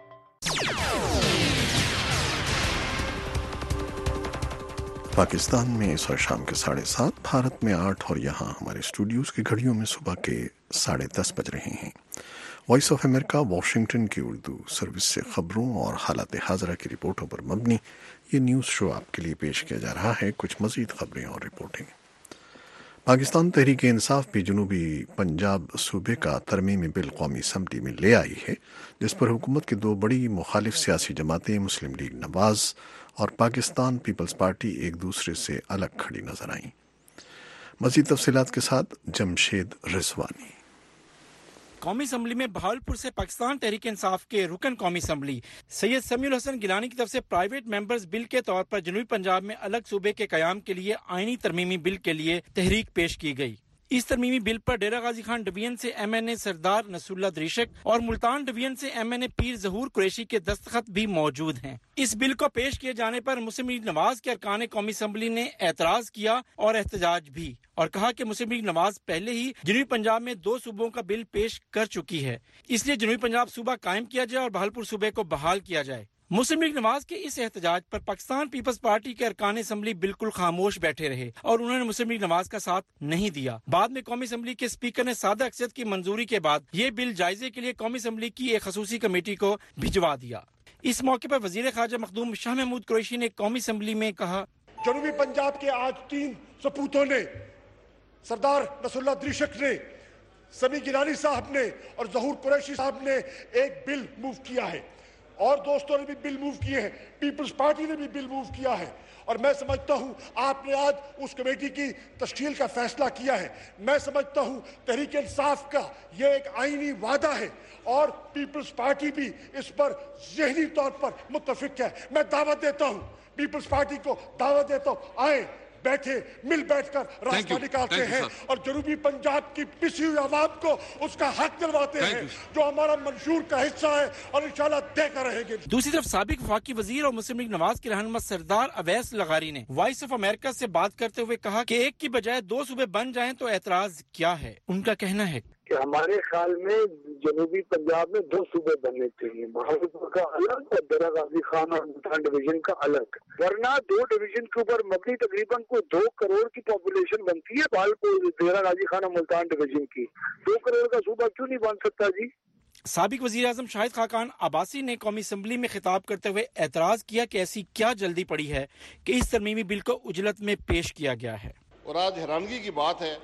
پاکستان میں اس وقت شام کے 7:30، بھارت میں 8 اور یہاں ہمارے اسٹوڈیوز کی گھڑیوں میں صبح کے 10:30 بج رہے ہیں۔ وائس آف امریکہ واشنگٹن کی اردو سروس سے خبروں اور حالات حاضرہ کی رپورٹوں پر مبنی یہ نیوز شو آپ کے لیے پیش کیا جا رہا ہے۔ کچھ مزید خبریں اور رپورٹیں۔ پاکستان تحریک انصاف بھی جنوبی پنجاب صوبے کا ترمیمی بل قومی اسمبلی میں لے آئی ہے، جس پر حکومت کی 2 بڑی مخالف سیاسی جماعتیں مسلم لیگ نواز اور پاکستان پیپلز پارٹی ایک دوسرے سے الگ کھڑی نظر آئیں۔ مزید تفصیلات کے ساتھ جمشید رضوانی۔ قومی اسمبلی میں بہاولپور سے پاکستان تحریک انصاف کے رکن قومی اسمبلی سید سمیع الحسن گیلانی کی طرف سے پرائیویٹ ممبرز بل کے طور پر جنوبی پنجاب میں الگ صوبے کے قیام کے لیے آئینی ترمیمی بل کے لیے تحریک پیش کی گئی۔ اس ترمیمی بل پر ڈیرہ غازی خان ڈویژن سے M N A Sardar Nasrullah Dreshak اور ملتان ڈویژن سے M N A Pir Zahoor Qureshi کے دستخط بھی موجود ہیں۔ اس بل کو پیش کیے جانے پر مسلم لیگ نواز کے ارکان قومی اسمبلی نے اعتراض کیا اور احتجاج بھی، اور کہا کہ مسلم لیگ نواز پہلے ہی جنوبی پنجاب میں 2 صوبوں کا بل پیش کر چکی ہے، اس لیے جنوبی پنجاب صوبہ قائم کیا جائے اور بہاولپور صوبے کو بحال کیا جائے۔ مسلم لیگ نواز کے اس احتجاج پر پاکستان پیپلز پارٹی کے ارکان اسمبلی بالکل خاموش بیٹھے رہے اور انہوں نے مسلم لیگ نواز کا ساتھ نہیں دیا۔ بعد میں قومی اسمبلی کے اسپیکر نے سادہ اکثریت کی منظوری کے بعد یہ بل جائزے کے لیے قومی اسمبلی کی ایک خصوصی کمیٹی کو بھجوا دیا۔ اس موقع پر وزیر خارجہ مخدوم شاہ محمود قریشی نے قومی اسمبلی میں کہا، جنوبی پنجاب کے آج 3 سپوتوں نے، سردار نصر اللہ دریشک نے، سمیع گیلانی صاحب نے اور ظہور قریشی صاحب نے ایک بل موو کیا ہے، اور دوستوں نے بھی بل موو کیے ہیں، پیپلز پارٹی نے بھی بل موو کیا ہے، اور میں سمجھتا ہوں آپ نے آج اس کمیٹی کی تشکیل کا فیصلہ کیا ہے۔ میں سمجھتا ہوں تحریک انصاف کا یہ ایک آئینی وعدہ ہے اور پیپلز پارٹی بھی اس پر ذہنی طور پر متفق ہے۔ میں دعوت دیتا ہوں، پیپلز پارٹی کو دعوت دیتا ہوں، آئیں، بیٹھے، مل بیٹھ کر راستہ نکالتے ہیں اور جنوبی پنجاب کی پسی ہوئی عوام کو اس کا حق دلواتے ہیں جو ہمارا منشور کا حصہ ہے، اور انشاءاللہ دے کر رہیں گے۔ دوسری طرف سابق وفاقی وزیر اور مسلم لیگ نواز کے رہنما سردار اویس لغاری نے وائس آف امریکہ سے بات کرتے ہوئے کہا کہ ایک کی بجائے 2 صوبے بن جائیں تو اعتراض کیا ہے۔ ان کا کہنا ہے کہ ہمارے خیال میں جنوبی پنجاب میں 2 صوبے بننے چاہیے، بہاولپور کا الگ اور ڈیرہ غازی خان اور ملتان ڈویژن کا الگ، ورنہ 2 ڈویژن کے اوپر مبنی تقریباً کوئی 2 کروڑ کی پاپولیشن بنتی ہے بہاولپور ڈیرہ غازی خان اور ملتان ڈویژن کی، 2 کروڑ کا صوبہ کیوں نہیں بن سکتا جی؟ سابق وزیر اعظم شاہد خاقان عباسی نے قومی اسمبلی میں خطاب کرتے ہوئے اعتراض کیا کہ ایسی کیا جلدی پڑی ہے کہ اس ترمیمی بل کو عجلت میں پیش کیا گیا ہے۔ اور آج حیرانگی کی بات ہے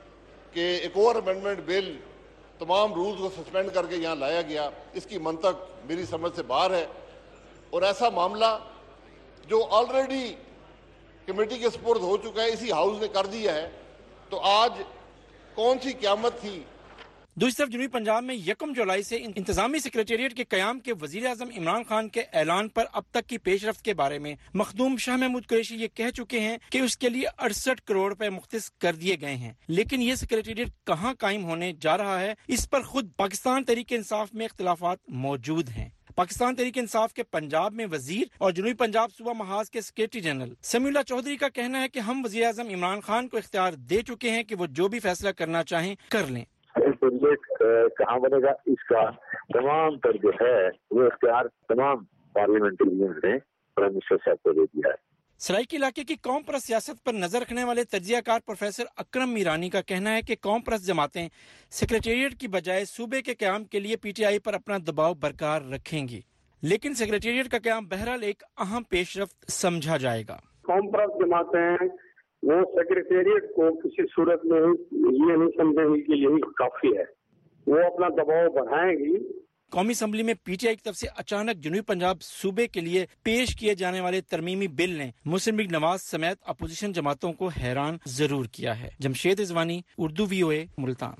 کہ ایک اور امینڈمنٹ بل تمام رولز کو سسپینڈ کر کے یہاں لایا گیا، اس کی منطق میری سمجھ سے باہر ہے، اور ایسا معاملہ جو آلریڈی کمیٹی کے سپرد ہو چکا ہے، اسی ہاؤس نے کر دیا ہے، تو آج کون سی قیامت تھی؟ دوسری طرف جنوبی پنجاب میں 1 جولائی سے انتظامی سیکریٹریٹ کے قیام کے وزیر اعظم عمران خان کے اعلان پر اب تک کی پیش رفت کے بارے میں مخدوم شاہ محمود قریشی یہ کہہ چکے ہیں کہ اس کے لیے 68 کروڑ روپے مختص کر دیے گئے ہیں، لیکن یہ سیکریٹریٹ کہاں قائم ہونے جا رہا ہے، اس پر خود پاکستان تحریک انصاف میں اختلافات موجود ہیں۔ پاکستان تحریک انصاف کے پنجاب میں وزیر اور جنوبی پنجاب صوبہ محاذ کے secretary general Samiullah Chaudhry کا کہنا ہے کہ ہم وزیر اعظم عمران خان کو اختیار دے چکے ہیں کہ وہ جو بھی فیصلہ کرنا چاہیں کر لیں۔ کہاں بنے گا اس کا تمام تر جو ہے وہ اختیار تمام پارلیمنٹریئنز نے پرائم منسٹر صاحب کو دے دیا ہے۔ سرائیکی علاقے کی قوم پرست سیاست پر نظر رکھنے والے تجزیہ کار پروفیسر اکرم میرانی کا کہنا ہے کہ قوم پرست جماعتیں سیکریٹریٹ کی بجائے صوبے کے قیام کے لیے پی ٹی آئی پر اپنا دباؤ برقرار رکھیں گی، لیکن سیکریٹریٹ کا قیام بہرحال ایک اہم پیش رفت سمجھا جائے گا۔ قوم پرست جماعتیں وہ سیکریٹریٹ کو کسی صورت میں یہ نہیں سمجھیں گی کہ یہی کافی ہے، وہ اپنا دباؤ بڑھائیں گی قومی اسمبلی میں پی ٹی آئی کی طرف سے اچانک جنوبی پنجاب صوبے کے لیے پیش کیے جانے والے ترمیمی بل نے مسلم لیگ نواز سمیت اپوزیشن جماعتوں کو حیران ضرور کیا ہے۔ جمشید رضوانی، اردو VOA، ملتان۔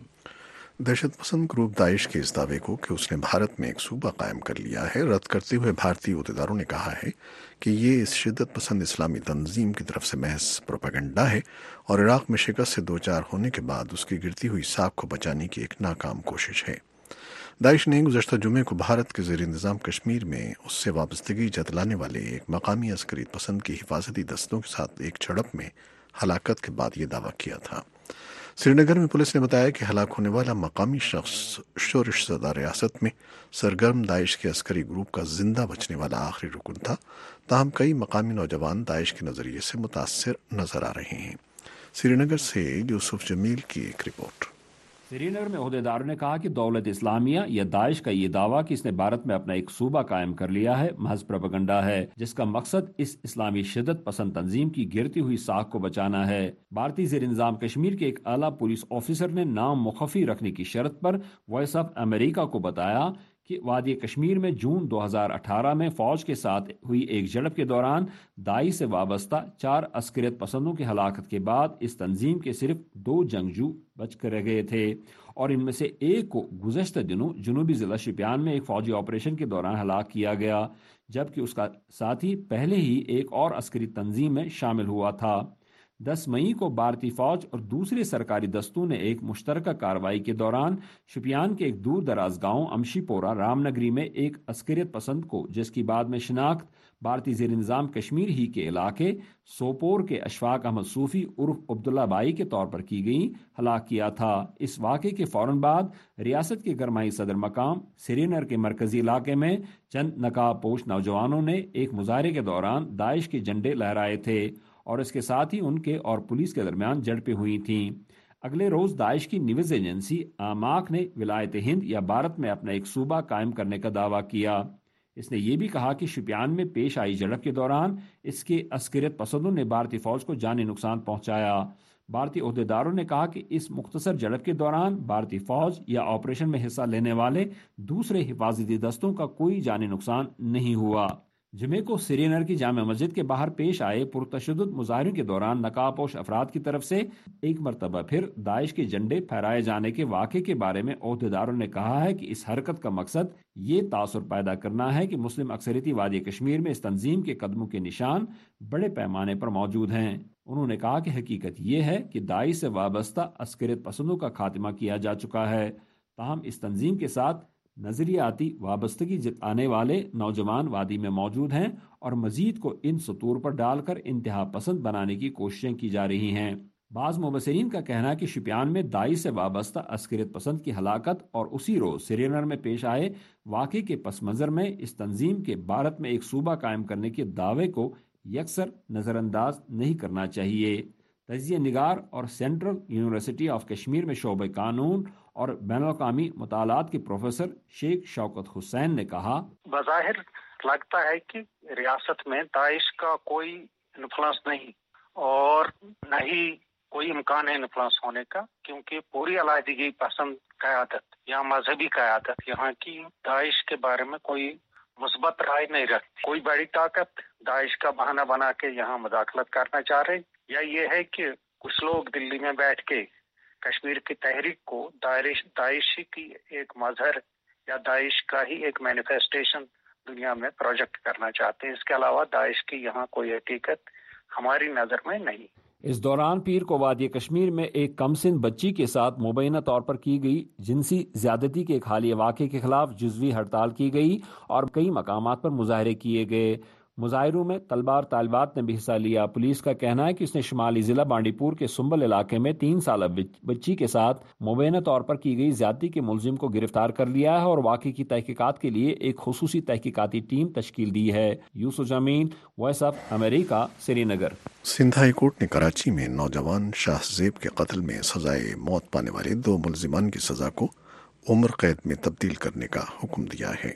دہشت پسند گروپ داعش کے اس دعوے کو کہ اس نے بھارت میں ایک صوبہ قائم کر لیا ہے رد کرتے ہوئے بھارتی عہدیداروں نے کہا ہے کہ یہ اس شدت پسند اسلامی تنظیم کی طرف سے محض پروپیگنڈا ہے اور عراق میں شکست سے دوچار ہونے کے بعد اس کی گرتی ہوئی ساکھ کو بچانے کی ایک ناکام کوشش ہے۔ داعش نے گزشتہ جمعے کو بھارت کے زیر انتظام کشمیر میں اس سے وابستگی جتلانے والے ایک مقامی عسکری پسند کی حفاظتی دستوں کے ساتھ ایک جھڑپ میں ہلاکت کے بعد یہ دعویٰ کیا تھا۔ سری نگر میں پولیس نے بتایا کہ ہلاک ہونے والا مقامی شخص شورش زدہ ریاست میں سرگرم داعش کے عسکری گروپ کا زندہ بچنے والا آخری رکن تھا، تاہم کئی مقامی نوجوان داعش کے نظریے سے متاثر نظر آ رہے ہیں۔ سری نگر سے یوسف جمیل کی ایک رپورٹ۔ سری نگر میں عہدیداروں نے کہا کہ دولت اسلامیہ یا داعش کا یہ دعویٰ کہ اس نے بھارت میں اپنا ایک صوبہ قائم کر لیا ہے محض پروپیگنڈا ہے، جس کا مقصد اس اسلامی شدت پسند تنظیم کی گرتی ہوئی ساکھ کو بچانا ہے۔ بھارتی زیر انتظام کشمیر کے ایک اعلیٰ پولیس آفیسر نے نام مخفی رکھنے کی شرط پر وائس آف امریکہ کو بتایا کہ وادی کشمیر میں جون 2018 میں فوج کے ساتھ ہوئی ایک جھڑپ کے دوران داعش سے وابستہ 4 عسکریت پسندوں کی ہلاکت کے بعد اس تنظیم کے صرف 2 جنگجو بچ کر رہ گئے تھے اور ان میں سے ایک کو گزشتہ دنوں جنوبی ضلع شوپیان میں ایک فوجی آپریشن کے دوران ہلاک کیا گیا، جبکہ اس کا ساتھی پہلے ہی ایک اور عسکری تنظیم میں شامل ہوا تھا۔ 10 مئی کو بھارتی فوج اور دوسرے سرکاری دستوں نے ایک مشترکہ کارروائی کے دوران شوپیان کے ایک دور دراز گاؤں امشی پورہ رام نگری میں ایک عسکریت پسند کو، جس کی بعد میں شناخت بھارتی زیر انتظام کشمیر ہی کے علاقے سوپور کے اشفاق احمد صوفی عرف عبداللہ بائی کے طور پر کی گئی، ہلاک کیا تھا۔ اس واقعے کے فوراً بعد ریاست کے گرمائی صدر مقام سری نگر کے مرکزی علاقے میں چند نقاب پوش نوجوانوں نے ایک مظاہرے کے دوران داعش کے جھنڈے لہرائے تھے اور اس کے ساتھ ہی ان کے اور پولیس کے درمیان جھڑپیں ہوئی تھیں۔ اگلے روز داعش کی نیوز ایجنسی آماک نے ولایت ہند یا بھارت میں اپنا ایک صوبہ قائم کرنے کا دعویٰ کیا۔ اس نے یہ بھی کہا کہ شوپیان میں پیش آئی جھڑپ کے دوران اس کے عسکریت پسندوں نے بھارتی فوج کو جانی نقصان پہنچایا۔ بھارتی عہدیداروں نے کہا کہ اس مختصر جھڑپ کے دوران بھارتی فوج یا آپریشن میں حصہ لینے والے دوسرے حفاظتی دستوں کا کوئی جانی نقصان نہیں ہوا۔ جمعے کو سری نگر کی جامع مسجد کے باہر پیش آئے پرتشدد مظاہروں کے دوران نقاب پوش افراد کی طرف سے ایک مرتبہ پھر داعش کے جھنڈے پھہرائے جانے کے واقعے کے بارے میں عہدیداروں نے کہا ہے کہ اس حرکت کا مقصد یہ تاثر پیدا کرنا ہے کہ مسلم اکثریتی وادی کشمیر میں اس تنظیم کے قدموں کے نشان بڑے پیمانے پر موجود ہیں۔ انہوں نے کہا کہ حقیقت یہ ہے کہ داعش سے وابستہ عسکریت پسندوں کا خاتمہ کیا جا چکا ہے، تاہم اس تنظیم کے ساتھ نظریاتی وابستگی جتانے والے نوجوان وادی میں موجود ہیں اور مزید کو ان سطور پر ڈال کر انتہا پسند بنانے کی کوششیں کی جا رہی ہیں۔ بعض مبصرین کا کہنا ہے کہ شوپیان میں داعش سے وابستہ عسکریت پسند کی ہلاکت اور اسی روز سری نگر میں پیش آئے واقعے کے پس منظر میں اس تنظیم کے بھارت میں ایک صوبہ قائم کرنے کے دعوے کو یکسر نظر انداز نہیں کرنا چاہیے۔ تجزیہ نگار اور سینٹرل یونیورسٹی آف کشمیر میں شعبہ قانون اور بین الاقوامی مطالعات کے پروفیسر شیخ شوکت حسین نے کہا، بظاہر لگتا ہے کہ ریاست میں داعش کا کوئی انفلوئنس نہیں اور نہ ہی کوئی امکان ہے انفلوئنس ہونے کا، کیونکہ پوری علیحدگی پسند قیادت یا مذہبی قیادت یہاں کی داعش کے بارے میں کوئی مثبت رائے نہیں رکھتی۔ کوئی بڑی طاقت داعش کا بہانہ بنا کے یہاں مداخلت کرنا چاہ رہے، یا یہ ہے کہ کچھ لوگ دلی میں بیٹھ کے کشمیر کی تحریک کو داعش کی ایک مظہر یا داعش کا ہی ایک مینیفیسٹیشن دنیا میں پروجیکٹ کرنا چاہتے ہیں۔ اس کے علاوہ داعش کی یہاں کوئی حقیقت ہماری نظر میں نہیں۔ اس دوران پیر کو وادی کشمیر میں ایک کم سن بچی کے ساتھ مبینہ طور پر کی گئی جنسی زیادتی کے ایک حالیہ واقعے کے خلاف جزوی ہڑتال کی گئی اور کئی مقامات پر مظاہرے کیے گئے۔ مظاہروں میں طلبہ اور طالبات نے بھی حصہ لیا۔ پولیس کا کہنا ہے کہ اس نے شمالی ضلع بانڈی پور کے سنبل علاقے میں 3 سالہ بچی کے ساتھ مبینہ طور پر کی گئی زیادتی کے ملزم کو گرفتار کر لیا ہے اور واقعے کی تحقیقات کے لیے ایک خصوصی تحقیقاتی ٹیم تشکیل دی ہے۔ Yusuf Jameel, voice of America, Srinagar. Sindh high court نے کراچی میں نوجوان شاہ زیب کے قتل میں سزائے موت پانے والے 2 ملزمان کی سزا کو عمر قید میں تبدیل کرنے کا حکم دیا ہے۔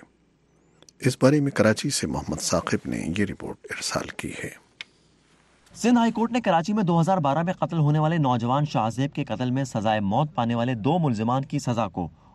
اس بارے میں کراچی سے محمد ثاقب نے یہ رپورٹ ارسال کی ہے۔ سندھ ہائی کورٹ نے کراچی میں 2012 میں قتل ہونے والے نوجوان شاہ زیب کے قتل میں سزائے موت پانے والے 2 ملزمان کی سزا کو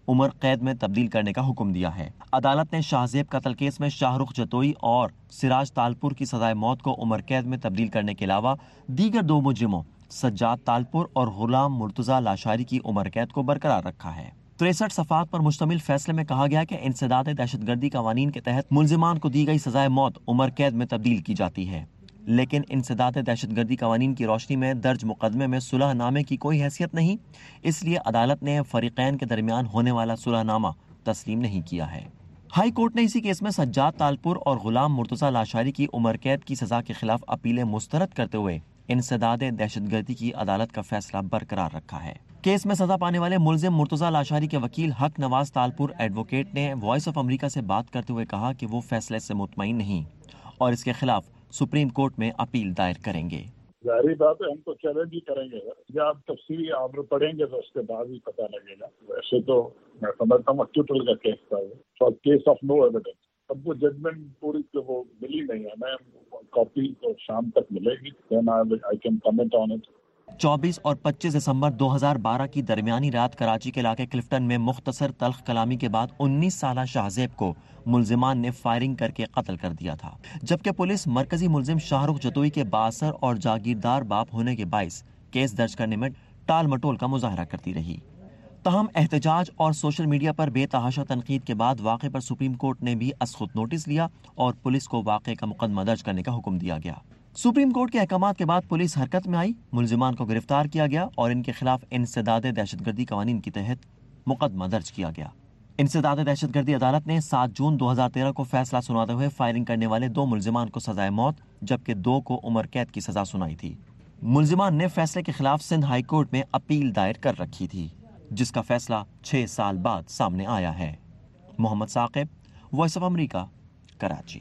عمر قید میں تبدیل کرنے کا حکم دیا ہے۔ عدالت نے شاہ زیب قتل کیس میں شاہ رخ جتوئی اور سراج تالپور کی سزائے موت کو عمر قید میں تبدیل کرنے کے علاوہ دیگر 2 مجرموں سجاد تالپور اور غلام مرتضی لاشاری کی عمر قید کو برقرار رکھا ہے۔ 63 صفحات پر مشتمل فیصلے میں کہا گیا کہ انسداد دہشت گردی قوانین کے تحت ملزمان کو دی گئی سزائے موت عمر قید میں تبدیل کی جاتی ہے، لیکن انسداد دہشت گردی قوانین کی روشنی میں درج مقدمے میں صلح نامے کی کوئی حیثیت نہیں، اس لیے عدالت نے فریقین کے درمیان ہونے والا صلح نامہ تسلیم نہیں کیا ہے۔ ہائی کورٹ نے اسی کیس میں سجاد تالپور اور غلام مرتضی لاشاری کی عمر قید کی سزا کے خلاف اپیلیں مسترد کرتے ہوئے انسداد دہشت گردی کی عدالت کا فیصلہ برقرار رکھا ہے۔ کیس میں سزا پانے والے ملزم مرتضی لاشاری کے وکیل حق نواز تالپور ایڈوکیٹ نے وائس آف امریکہ سے بات کرتے ہوئے کہا کہ وہ فیصلے سے مطمئن نہیں اور اس کے خلاف سپریم کورٹ میں اپیل دائر کریں گے۔ ظاہری بات ہے ہم تو چیلنج ہی کریں گے، جب آپ تفصیلی آرڈر پڑھیں گے تو اس کے بعد ہی پتہ لگے گا۔ ویسے تو میں سمجھتا ہوں اکیوٹل کا کیس تھا، کیس آف نو ایویڈنس، اب وہ ججمنٹ پوری وہ ملی نہیں ہے، میں کاپی تو شام تک ملے گی، then I can comment on it۔ 24 اور 25 دسمبر 2012 کی درمیانی رات کراچی کے علاقے کلفٹن میں مختصر تلخ کلامی کے بعد 19 سالہ شاہ زیب کو ملزمان نے فائرنگ کر کے قتل کر دیا تھا، جبکہ پولیس مرکزی ملزم شاہ رخ جتوئی کے بااثر اور جاگیردار باپ ہونے کے باعث کیس درج کرنے میں ٹال مٹول کا مظاہرہ کرتی رہی۔ تاہم احتجاج اور سوشل میڈیا پر بے تحاشا تنقید کے بعد واقعے پر سپریم کورٹ نے بھی از خود نوٹس لیا اور پولیس کو واقعے کا مقدمہ درج کرنے کا حکم دیا گیا۔ سپریم کورٹ کے احکامات کے بعد پولیس حرکت میں آئی، ملزمان کو گرفتار کیا گیا اور ان کے خلاف انسداد دہشت گردی قوانین کے تحت مقدمہ درج کیا گیا۔ انسداد دہشت گردی عدالت نے 7 جون 2013 کو فیصلہ سناتے ہوئے فائرنگ کرنے والے 2 ملزمان کو سزائے موت جبکہ 2 کو عمر قید کی سزا سنائی تھی۔ ملزمان نے فیصلے کے خلاف سندھ ہائی کورٹ میں اپیل دائر کر رکھی تھی، جس کا فیصلہ 6 سال بعد سامنے آیا ہے۔ Muhammad Saqib, voice of America, Karachi.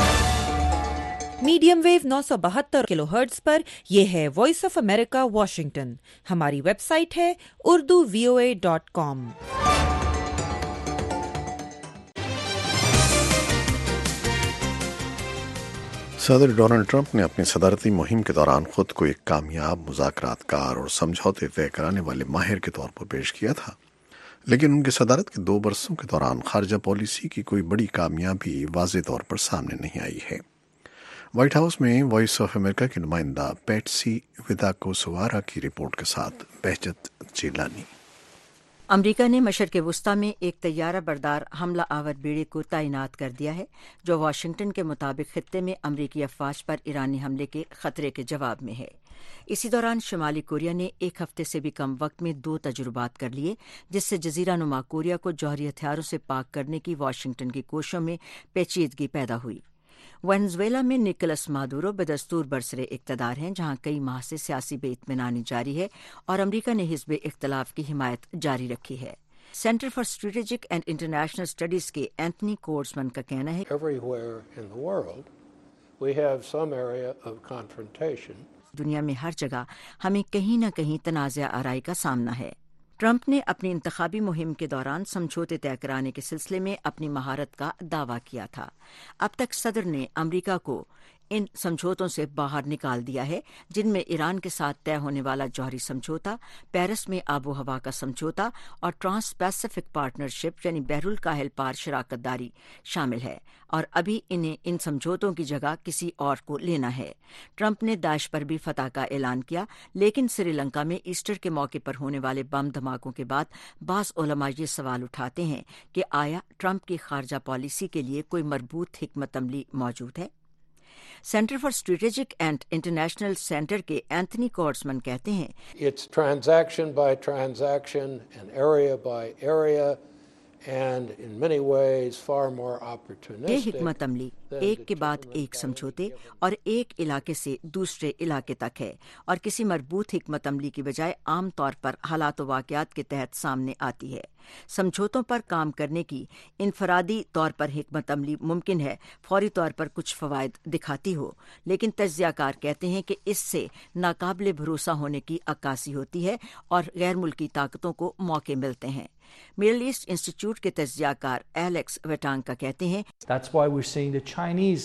Medium wave 972 kilohertz پر یہ ہے وائس آف امریکہ واشنگٹن۔ ہماری ویب سائٹ ہے urduvoa.com۔ صدر ڈونلڈ ٹرمپ نے اپنی صدارتی مہم کے دوران خود کو ایک کامیاب مذاکرات کار اور سمجھوتے طے کرانے والے ماہر کے طور پر پیش کیا تھا، لیکن ان کے صدارت کے 2 برسوں کے دوران خارجہ پالیسی کی کوئی بڑی کامیابی واضح طور پر سامنے نہیں آئی ہے۔ وائٹ ہاؤس میں وائس آف امریکہ کی نمائندہ پیٹسی وداکوسوارا کی رپورٹ کے ساتھ بہجت جیلانی۔ امریکہ نے مشرق وسطی میں ایک طیارہ بردار حملہ آور بیڑے کو تعینات کر دیا ہے، جو واشنگٹن کے مطابق خطے میں امریکی افواج پر ایرانی حملے کے خطرے کے جواب میں ہے۔ اسی دوران شمالی کوریا نے 1 ہفتے سے بھی کم وقت میں 2 تجربات کر لیے، جس سے جزیرہ نما کوریا کو جوہری ہتھیاروں سے پاک کرنے کی واشنگٹن کی کوششوں میں پیچیدگی پیدا ہوئی۔ وینزویلا میں نکولس مادورو بدستور برسر اقتدار ہیں، جہاں کئی ماہ سے سیاسی بے اطمینانی جاری ہے اور امریکہ نے حزب اختلاف کی حمایت جاری رکھی ہے۔ Center for strategic and international studies کے اینتھنی کورسمن کا کہنا ہے دنیا میں ہر جگہ ہمیں کہیں نہ کہیں تنازع آرائی کا سامنا ہے۔ ٹرمپ نے اپنی انتخابی مہم کے دوران سمجھوتے طے کرانے کے سلسلے میں اپنی مہارت کا دعویٰ کیا تھا۔ اب تک صدر نے امریکہ کو ان سمجھوتوں سے باہر نکال دیا ہے، جن میں ایران کے ساتھ طے ہونے والا جوہری سمجھوتا، پیرس میں آب و ہوا کا سمجھوتا اور ٹرانس پیسیفک پارٹنرشپ یعنی بحر الکاہل پار شراکت داری شامل ہے، اور ابھی انہیں ان سمجھوتوں کی جگہ کسی اور کو لینا ہے۔ ٹرمپ نے داعش پر بھی فتح کا اعلان کیا، لیکن سری لنکا میں ایسٹر کے موقع پر ہونے والے بم دھماکوں کے بعد بعض علماء یہ سوال اٹھاتے ہیں کہ آیا ٹرمپ کی خارجہ پالیسی کے لیے کوئی مربوط حکمت عملی موجود ہے؟ Center for strategic and international center کے اینتھنی کورسمن کہتے ہیں It's transaction by transaction and area by area and in many ways far more opportunistic. یہ حکمت عملی ایک کے بعد ایک سمجھوتے اور ایک علاقے سے دوسرے علاقے تک ہے، اور کسی مربوط حکمت عملی کی بجائے عام طور پر حالات و واقعات کے تحت سامنے آتی ہے۔ سمجھوتوں پر کام کرنے کی انفرادی طور پر حکمت عملی ممکن ہے فوری طور پر کچھ فوائد دکھاتی ہو، لیکن تجزیہ کار کہتے ہیں کہ اس سے ناقابل بھروسہ ہونے کی عکاسی ہوتی ہے اور غیر ملکی طاقتوں کو موقع ملتے ہیں۔ مڈل ایسٹ انسٹی ٹیوٹ کے تجزیہ کار ایلیکس ویٹانگ کا کہتے ہیں That's why we're seeing the Chinese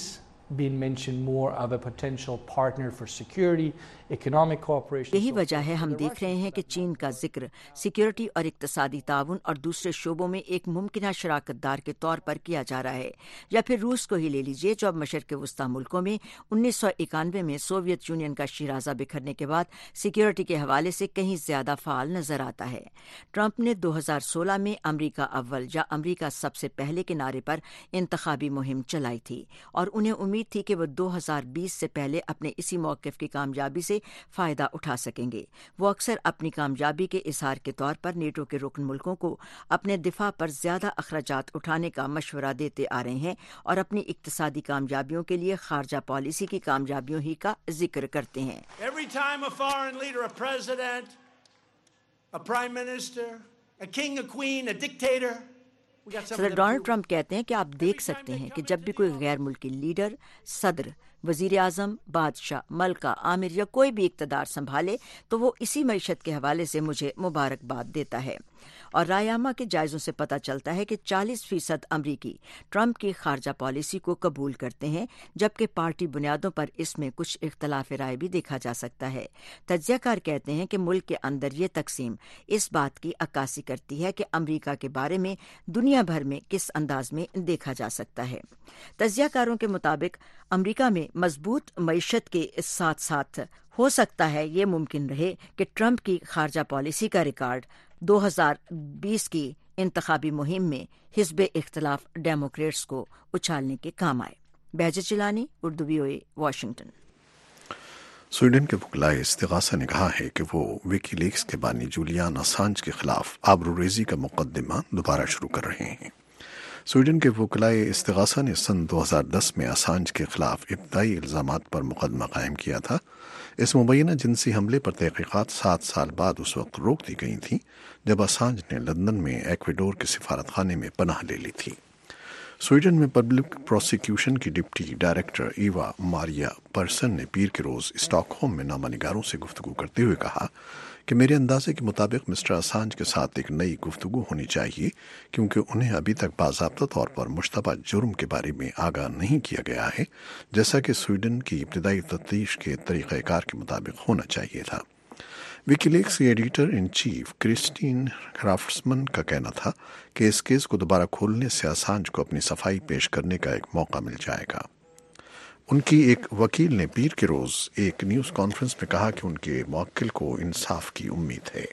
been mentioned more of a potential partner for security, economic cooperation. یہی وجہ ہے ہم دیکھ رہے ہیں کہ چین کا ذکر سیکیورٹی اور اقتصادی تعاون اور دوسرے شعبوں میں ایک ممکنہ شراکت دار کے طور پر کیا جا رہا ہے. یا پھر روس کو ہی لے لیجیے جو اب مشرق وسطی ملکوں میں 1991 میں سوویت یونین کا شیرازہ بکھرنے کے بعد سیکیورٹی کے حوالے سے کہیں زیادہ فعال نظر آتا ہے. ٹرمپ نے 2016 میں امریکہ اول یا امریکہ سب سے پہلے کے نعرے پر انتخابی مہم چلائی تھی اور انہیں امید تھی کہ وہ 2020 سے پہلے اپنے اسی موقف کی کامیابی سے فائدہ اٹھا سکیں گے. وہ اکثر اپنی کامیابی کے اظہار کے طور پر نیٹو کے رکن ملکوں کو اپنے دفاع پر زیادہ اخراجات اٹھانے کا مشورہ دیتے آ رہے ہیں اور اپنی اقتصادی کامیابیوں کے لیے خارجہ پالیسی کی کامیابیوں ہی کا ذکر کرتے ہیں. Every time a foreign leader, a president, a prime minister, a king, a queen, a dictator. صدر ڈونلڈ ٹرمپ کہتے ہیں کہ آپ دیکھ سکتے ہیں کہ جب بھی کوئی غیر ملکی لیڈر، صدر، وزیر اعظم، بادشاہ، ملکہ، آمر یا کوئی بھی اقتدار سنبھالے تو وہ اسی معیشت کے حوالے سے مجھے مبارکباد دیتا ہے. اور رائے عامہ کے جائزوں سے پتہ چلتا ہے کہ 40% امریکی ٹرمپ کی خارجہ پالیسی کو قبول کرتے ہیں، جبکہ پارٹی بنیادوں پر اس میں کچھ اختلاف رائے بھی دیکھا جا سکتا ہے. تجزیہ کار کہتے ہیں کہ ملک کے اندر یہ تقسیم اس بات کی عکاسی کرتی ہے کہ امریکہ کے بارے میں دنیا بھر میں کس انداز میں دیکھا جا سکتا ہے. تجزیہ کاروں کے مطابق امریکہ میں مضبوط معیشت کے ساتھ ساتھ ہو سکتا ہے یہ ممکن رہے کہ ٹرمپ کی خارجہ پالیسی کا ریکارڈ 2020 کی انتخابی مہم میں حزب اختلاف ڈیموکریٹس کو اچھالنے کے کام آئے. Behjat Jilani, Urdu VOA، Washington. Sweden کے وکلائے استغاثہ نے کہا ہے کہ وہ ویکی لیکس کے بانی جولیان اسانج کے خلاف آبروریزی کا مقدمہ دوبارہ شروع کر رہے ہیں. سویڈن کے وکلائے استغاثہ نے سن 2010 میں اسانج کے خلاف ابتدائی الزامات پر مقدمہ قائم کیا تھا. اس مبینہ جنسی حملے پر تحقیقات 7 سال بعد اس وقت روک دی گئی تھیں جب اسانج نے لندن میں ایکویڈور کے سفارت خانے میں پناہ لے لی تھی. سویڈن میں پبلک پروسیکیوشن کی deputy director Eva Maria Persson نے پیر کے روز اسٹاک ہوم میں نامہ نگاروں سے گفتگو کرتے ہوئے کہا کہ میرے اندازے کے مطابق مسٹر اسانج کے ساتھ ایک نئی گفتگو ہونی چاہیے کیونکہ انہیں ابھی تک باضابطہ طور پر مشتبہ جرم کے بارے میں آگاہ نہیں کیا گیا ہے جیسا کہ سویڈن کی ابتدائی تفتیش کے طریقہ کار کے مطابق ہونا چاہیے تھا. ویکی لیکس کے editor in chief Kristinn Hrafnsson کا کہنا تھا کہ اس کیس کو دوبارہ کھولنے سے اسانج کو اپنی صفائی پیش کرنے کا ایک موقع مل جائے گا. ان کی ایک وکیل نے پیر کے روز ایک نیوز کانفرنس میں کہا کہ ان کے موکل کو انصاف کی امید ہے.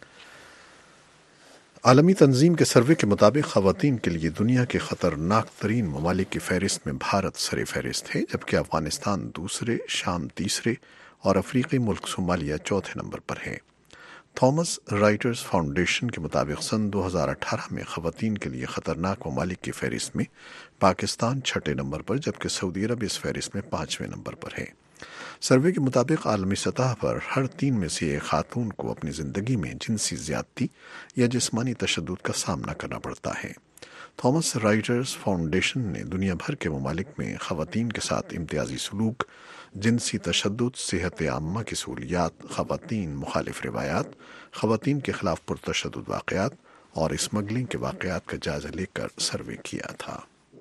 عالمی تنظیم کے سروے کے مطابق خواتین کے لیے دنیا کے خطرناک ترین ممالک کی فہرست میں بھارت سر فہرست ہے، جبکہ افغانستان دوسرے، شام تیسرے اور افریقی ملک صومالیہ چوتھے نمبر پر ہے. تھامس رائٹرز فاؤنڈیشن کے مطابق سن 2018 میں خواتین کے لیے خطرناک ممالک کی فہرست میں پاکستان 6 نمبر پر جبکہ سعودی عرب اس فہرست میں 5ویں نمبر پر ہے. سروے کے مطابق عالمی سطح پر ہر 3 میں سے ایک خاتون کو اپنی زندگی میں جنسی زیادتی یا جسمانی تشدد کا سامنا کرنا پڑتا ہے. تھامس رائٹرز فاؤنڈیشن نے دنیا بھر کے ممالک میں خواتین کے ساتھ امتیازی سلوک، جنسی تشدد، صحت عامہ کی سہولیات، خواتین مخالف روایات، خواتین کے خلاف پرتشدد واقعات اور اسمگلنگ کے واقعات کا جائزہ لے کر سروے کیا تھا.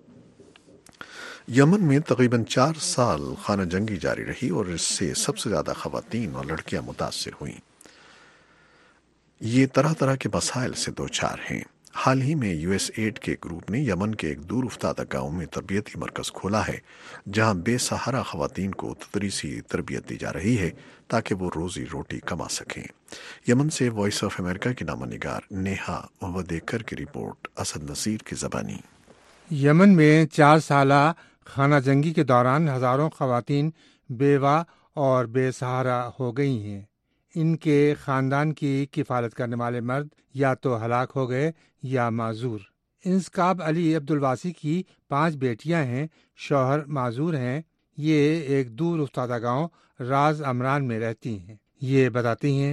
یمن میں تقریباً 4 سال خانہ جنگی جاری رہی اور اس سے سب سے زیادہ خواتین اور لڑکیاں متاثر ہوئیں. یہ طرح طرح کے مسائل سے دوچار ہیں. حال ہی میں USAID کے گروپ نے یمن کے ایک دور افتادہ گاؤں میں تربیتی مرکز کھولا ہے جہاں بے سہارا خواتین کو تدریسی تربیت دی جا رہی ہے تاکہ وہ روزی روٹی کما سکیں. یمن سے وائس آف امریکہ کی نامہ نگار نیہا ودیکر کی رپورٹ، اسد نصیر کی زبانی. یمن میں 4 سالہ خانہ جنگی کے دوران ہزاروں خواتین بیوہ اور بے سہارا ہو گئی ہیں. ان کے خاندان کی کفالت کرنے والے مرد یا تو ہلاک ہو گئے یا معذور. انسکاب علی عبدالواسی کی 5 بیٹیاں ہیں، شوہر معذور ہیں. یہ ایک دور افتادہ گاؤں راز امران میں رہتی ہیں. یہ بتاتی ہیں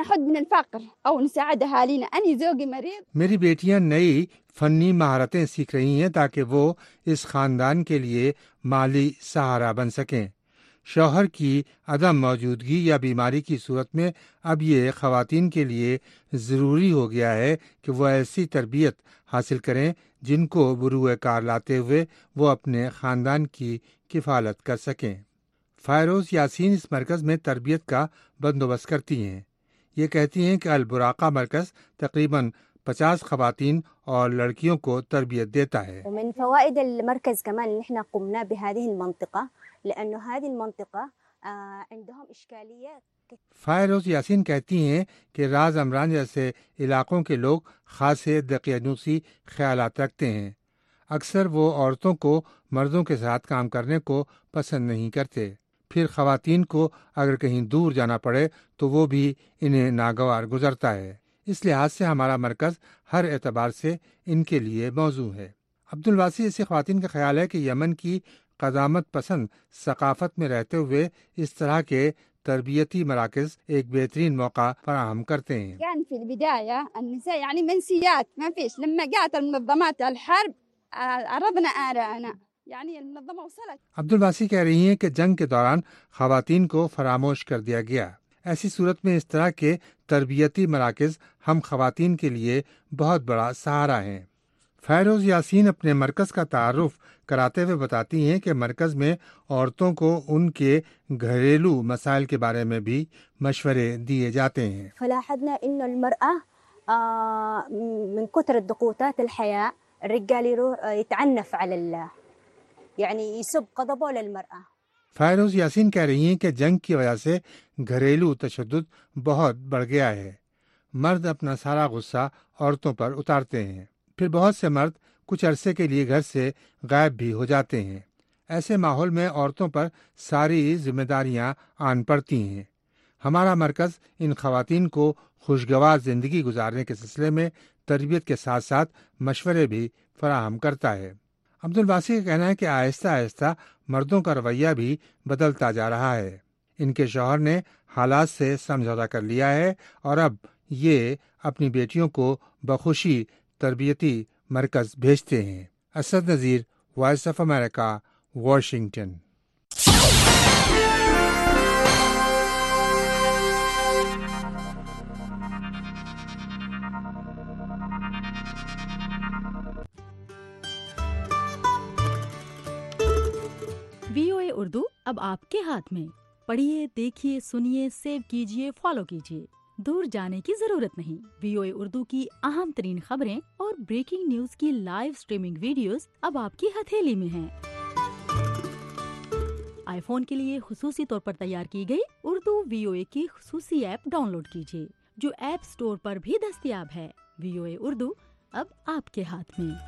میری بیٹیاں نئی فنی مہارتیں سیکھ رہی ہیں تاکہ وہ اس خاندان کے لیے مالی سہارا بن سکیں. شوہر کی عدم موجودگی یا بیماری کی صورت میں اب یہ خواتین کے لیے ضروری ہو گیا ہے کہ وہ ایسی تربیت حاصل کریں جن کو بروئے کار لاتے ہوئے وہ اپنے خاندان کی کفالت کر سکیں۔ فائروز یاسین اس مرکز میں تربیت کا بندوبست کرتی ہیں۔ یہ کہتی ہیں کہ البراقہ مرکز تقریباً 50 خواتین اور لڑکیوں کو تربیت دیتا ہے۔ ومن فوائد المركز كمان ان احنا قمنا بهذه المنطقة لانه هذه المنطقة عندهم اشكالية۔ فائروز یاسین کہتی ہیں کہ راز امران جیسے علاقوں کے لوگ خاصے دقیانوسی خیالات رکھتے ہیں۔ اکثر وہ عورتوں کو مردوں کے ساتھ کام کرنے کو پسند نہیں کرتے، پھر خواتین کو اگر کہیں دور جانا پڑے تو وہ بھی انہیں ناگوار گزرتا ہے۔ اس لحاظ سے ہمارا مرکز ہر اعتبار سے ان کے لیے موزوں ہے۔ عبدالواسی ایسی خواتین کا خیال ہے کہ یمن کی قدامت پسند ثقافت میں رہتے ہوئے اس طرح کے تربیتی مراکز ایک بہترین موقع فراہم کرتے ہیں۔ كان في البداية النساء يعني منسيات ما فيش، لما جاءت المنظمات الحرب عرضنا آراءنا يعني المنظمة وصلت۔ عبدالواسی کہہ رہی ہیں کہ جنگ کے دوران خواتین کو فراموش کر دیا گیا۔ ایسی صورت میں اس طرح کے تربیتی مراکز ہم خواتین کے لیے بہت بڑا سہارا ہیں۔ فائروز یاسین اپنے مرکز کا تعارف کراتے ہوئے بتاتی ہیں کہ مرکز میں عورتوں کو ان کے گھریلو مسائل کے بارے میں بھی مشورے دیے جاتے ہیں۔ فلاحظنا ان المرأة من كثر ضغوطات الحياة الرجال يتعنف على يعني يسب غضبه للمرأة۔ فائروز یاسین کہہ رہی ہیں کہ جنگ کی وجہ سے گھریلو تشدد بہت بڑھ گیا ہے۔ مرد اپنا سارا غصہ عورتوں پر اتارتے ہیں، پھر بہت سے مرد کچھ عرصے کے لیے گھر سے غائب بھی ہو جاتے ہیں۔ ایسے ماحول میں عورتوں پر ساری ذمہ داریاں آن پڑتی ہیں۔ ہمارا مرکز ان خواتین کو خوشگوار زندگی گزارنے کے سلسلے میں تربیت کے ساتھ ساتھ مشورے بھی فراہم کرتا ہے۔ عبدالواسی کا کہنا ہے کہ آہستہ آہستہ مردوں کا رویہ بھی بدلتا جا رہا ہے۔ ان کے شوہر نے حالات سے سمجھوتہ کر لیا ہے اور اب یہ اپنی بیٹیوں کو بخوشی تربیتی مرکز بھیجتے ہیں۔ Asad Nazir, voice of America, Washington. VOA Urdu اب آپ کے ہاتھ میں۔ پڑھیے، دیکھیے، سنیے، سیو کیجیے، فالو کیجیے۔ دور جانے کی ضرورت نہیں۔ VOA اردو کی اہم ترین خبریں اور بریکنگ نیوز کی لائیو سٹریمنگ ویڈیوز اب آپ کی ہتھیلی میں ہیں۔ آئی فون کے لیے خصوصی طور پر تیار کی گئی اردو VOA کی خصوصی ایپ ڈاؤن لوڈ کیجیے، جو ایپ سٹور پر بھی دستیاب ہے۔ VOA اردو اب آپ کے ہاتھ میں۔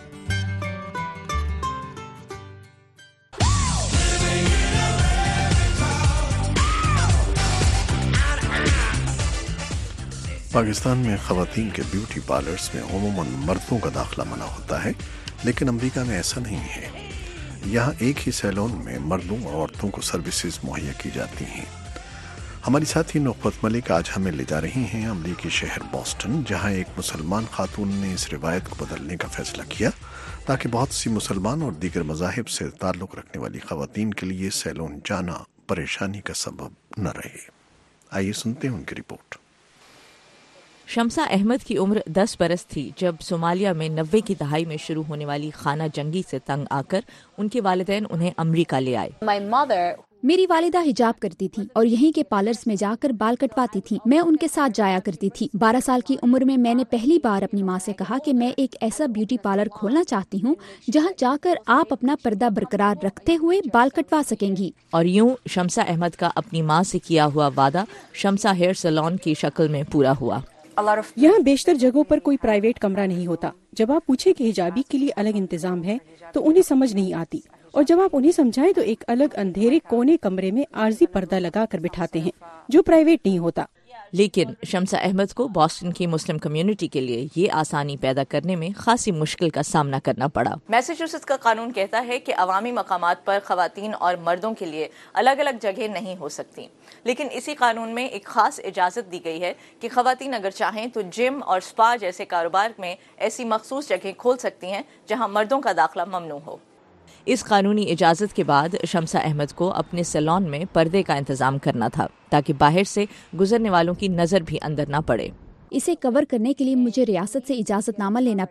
پاکستان میں خواتین کے بیوٹی پارلرز میں عموماً مردوں کا داخلہ منع ہوتا ہے، لیکن امریکہ میں ایسا نہیں ہے۔ یہاں ایک ہی سیلون میں مردوں اور عورتوں کو سروسز مہیا کی جاتی ہیں۔ ہماری ساتھی نخبت ملک آج ہمیں لے جا رہی ہیں امریکی شہر بوسٹن، جہاں ایک مسلمان خاتون نے اس روایت کو بدلنے کا فیصلہ کیا تاکہ بہت سی مسلمان اور دیگر مذاہب سے تعلق رکھنے والی خواتین کے لیے سیلون جانا پریشانی کا سبب نہ رہے۔ آئیے سنتے ہیں ان کی رپورٹ۔ شمسہ احمد کی عمر 10 برس تھی جب صومالیہ میں 90 کی دہائی میں شروع ہونے والی خانہ جنگی سے تنگ آ کر ان کے والدین انہیں امریکہ لے آئے۔ میری والدہ حجاب کرتی تھی اور یہیں کے پارلرز میں جا کر بال کٹواتی تھی۔ میں ان کے ساتھ جایا کرتی تھی۔ 12 سال کی عمر میں میں نے پہلی بار اپنی ماں سے کہا کہ میں ایک ایسا بیوٹی پارلر کھولنا چاہتی ہوں جہاں جا کر آپ اپنا پردہ برقرار رکھتے ہوئے بال کٹوا سکیں گی۔ اور یوں شمسہ احمد کا اپنی ماں سے کیا ہوا وعدہ شمسہ ہیئر سیلون کی شکل میں پورا ہوا۔ یہاں بیشتر جگہوں پر کوئی پرائیویٹ کمرہ نہیں ہوتا۔ جب آپ پوچھیں کہ حجابی کے لیے الگ انتظام ہے تو انہیں سمجھ نہیں آتی، اور جب آپ انہیں سمجھائیں تو ایک الگ اندھیرے کونے کمرے میں عارضی پردہ لگا کر بٹھاتے ہیں جو پرائیویٹ نہیں ہوتا۔ لیکن شمسہ احمد کو بوسٹن کی مسلم کمیونٹی کے لیے یہ آسانی پیدا کرنے میں خاصی مشکل کا سامنا کرنا پڑا۔ میساچوسٹس کا قانون کہتا ہے کہ عوامی مقامات پر خواتین اور مردوں کے لیے الگ الگ جگہیں نہیں ہو سکتی، لیکن اسی قانون میں ایک خاص اجازت دی گئی ہے کہ خواتین اگر چاہیں تو جم اور سپا جیسے کاروبار میں ایسی مخصوص جگہیں کھول سکتی ہیں جہاں مردوں کا داخلہ ممنوع ہو۔ اس قانونی اجازت کے بعد شمسہ احمد کو اپنے سیلون میں پردے کا انتظام کرنا تھا تاکہ باہر سے گزرنے والوں کی نظر بھی اندر نہ پڑے۔ اسے کور کرنے کے لیے مجھے ریاست سے اجازت نامہ لینا پڑا۔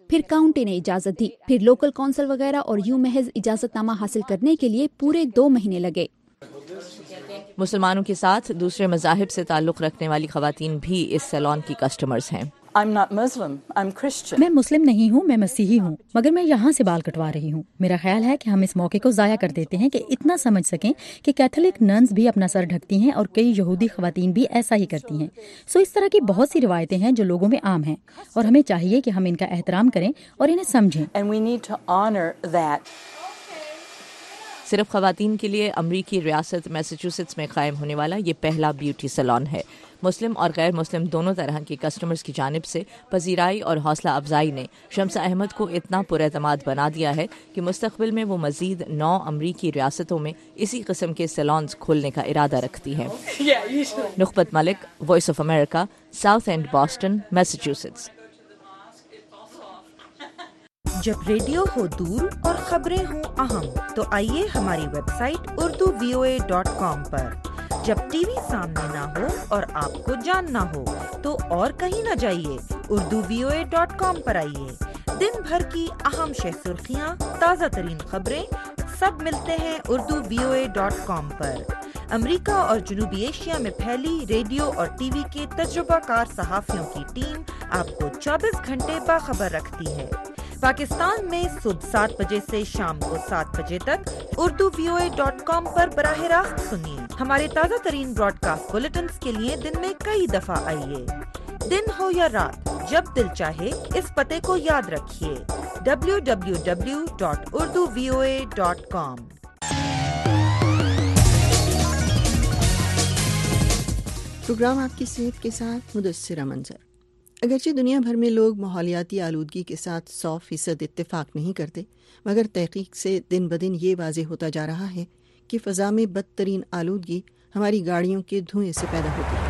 फिर काउंटी ने इजाजत दी, फिर लोकल काउंसिल वगैरह और यूं महज इजाजतनामा हासिल करने के लिए पूरे 2 महीने लगे। मुसलमानों के साथ दूसरे मज़ाहिब से ताल्लुक़ रखने वाली ख़वातीन भी इस सैलून की कस्टमर्स हैं। I'm not Muslim, I'm Christian. मैं मुस्लिम नहीं हूँ, मैं मसीही हूँ, मगर मैं यहाँ से बाल कटवा रही हूँ। मेरा ख्याल है कि हम इस मौके को ज़ाया कर देते हैं कि इतना समझ सकें कि कैथोलिक नन्स भी अपना सर ढकती हैं और कई यहूदी ख़वातीन भी ऐसा ही करती हैं। सो इस तरह की बहुत सी रिवायतें हैं जो लोगों में आम हैं और हमें चाहिए कि हम इनका एहतराम करें और इन्हें समझें। And we need to honor that. सिर्फ ख़वातीन के लिए अमरीकी रियासत मैसाचुसेट्स में कायम होने वाला ये पहला ब्यूटी सैलून है। मुस्लिम और गैर मुस्लिम दोनों तरह के कस्टमर्स की जानिब से पजीराई और हौसला अफजाई ने शम्सा अहमद को इतना पुरएतमाद बना दिया है कि मुस्तक़बिल में वो मज़ीद 9 अमरीकी रियासतों में इसी किस्म के सैलून्स खोलने का इरादा रखती है। Nukhbat Malik, voice of America, South End Boston, Massachusetts. जब रेडियो हो दूर और खबरें हो अहम, तो आइए हमारी वेबसाइट urduvoa.com पर। जब टीवी सामने ना हो और आपको जानना हो, तो और कहीं न जाइए, urduvoa.com पर आइए। दिन भर की अहम सुर्खियाँ, ताज़ा तरीन खबरें, सब मिलते हैं urduvoa.com पर। अमेरिका और जनूबी एशिया में फैली रेडियो और टीवी के तजुर्बाकार सहाफ़ियों की टीम आपको 24 घंटे बाखबर रखती है। पाकिस्तान में सुबह 7 बजे से शाम को 7 बजे तक urduvoa.com पर बराह रास्त सुनिए। हमारे ताज़ा तरीन ब्रॉडकास्ट बुलेटिन्स के लिए दिन में कई दफा आइए। दिन हो या रात, जब दिल चाहे, इस पते को याद रखिए, www.urduvoa.com। प्रोग्राम आपकी सेहत के साथ मुदस्सिरा मंजर। अगरचे दुनिया भर में लोग माहौलियाती आलूदगी के साथ 100% इत्तेफाक नहीं करते, मगर तहकीक से दिन ब दिन ये वाज़ेह होता जा रहा है कि फ़ज़ा में बदतरीन आलूदगी हमारी गाड़ियों के धुएं से पैदा होती है।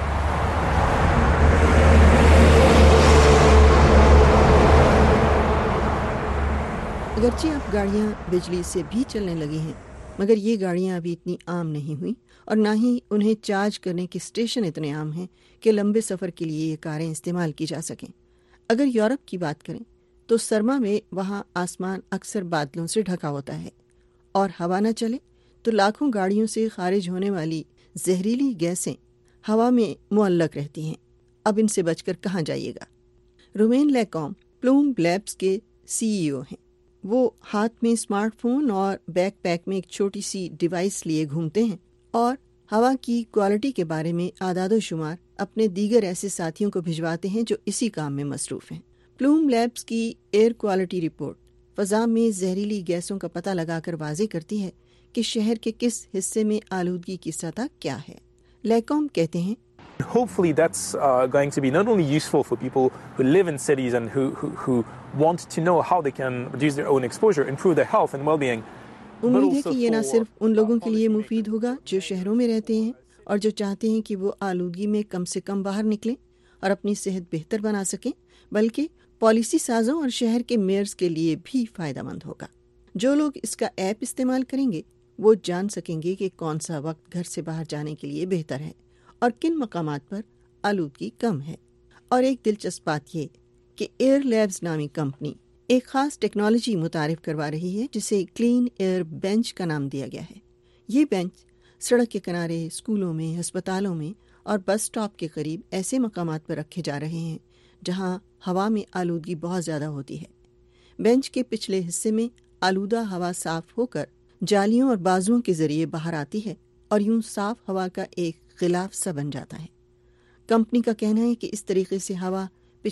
अगरचे अब गाड़ियाँ बिजली से भी चलने लगी हैं, मगर ये गाड़ियाँ अभी इतनी आम नहीं हुई और ना ही उन्हें चार्ज करने के स्टेशन इतने आम हैं कि लंबे सफ़र के लिए ये कारें इस्तेमाल की जा सकें। अगर यूरोप की बात करें तो सरमा में वहाँ आसमान अक्सर बादलों से ढका होता है और हवा न चले तो लाखों गाड़ियों से खारिज होने वाली जहरीली गैसें हवा में मुअल्लक रहती हैं। अब इनसे बचकर कहाँ जाइएगा। रोमेन लैकॉम प्लूम लैब्स के CEO हैं। वो हाथ में स्मार्टफोन और बैकपैक में एक छोटी सी डिवाइस लिए घूमते हैं और हवा की क्वालिटी के बारे में आदादो शुमार अपने दीगर ऐसे साथियों को भिजवाते हैं जो इसी काम में मसरूफ हैं। प्लूम लैब्स की एयर क्वालिटी रिपोर्ट फ़ज़ा में जहरीली गैसों का पता लगाकर वाज़ेह करती है कि शहर के किस हिस्से में आलूदगी की सतह क्या है। लैकॉम कहते हैं, Hopefully that's going to be not only useful for people who live in cities and who want to know how they can reduce their own exposure, improve their health and well-being. उम्मीद है कि ये न सिर्फ उन लोगों के लिए मुफीद होगा जो शहरों में रहते हैं और जो चाहते हैं कि वो आलूदगी में कम से कम बाहर निकलें और अपनी सेहत बेहतर बना सकें, बल्कि पॉलिसी साजों और शहर के मेयर्स के लिए भी फ़ायदेमंद होगा। जो लोग इसका ऐप इस्तेमाल करेंगे वो जान सकेंगे कि कौन सा वक्त घर से बाहर जाने के लिए बेहतर है और किन मकामात पर आलूदगी कम है। और एक दिलचस्प बात ये कि एयर लैब्स नामी कंपनी एक ख़ास टेक्नोलॉजी मुतारिफ करवा रही है जिसे क्लीन एयर बेंच का नाम दिया गया है। ये बेंच सड़क के किनारे, स्कूलों में, अस्पतालों में और बस स्टॉप के करीब ऐसे मकामात पर रखे जा रहे हैं जहां हवा में आलूदगी बहुत ज़्यादा होती है। बेंच के पिछले हिस्से में आलूदा हवा साफ होकर जालियों और बाजुओं के ज़रिए बाहर आती है और यूं साफ हवा का एक गिलाफ सा बन जाता है। कंपनी का कहना है कि इस तरीके से हवा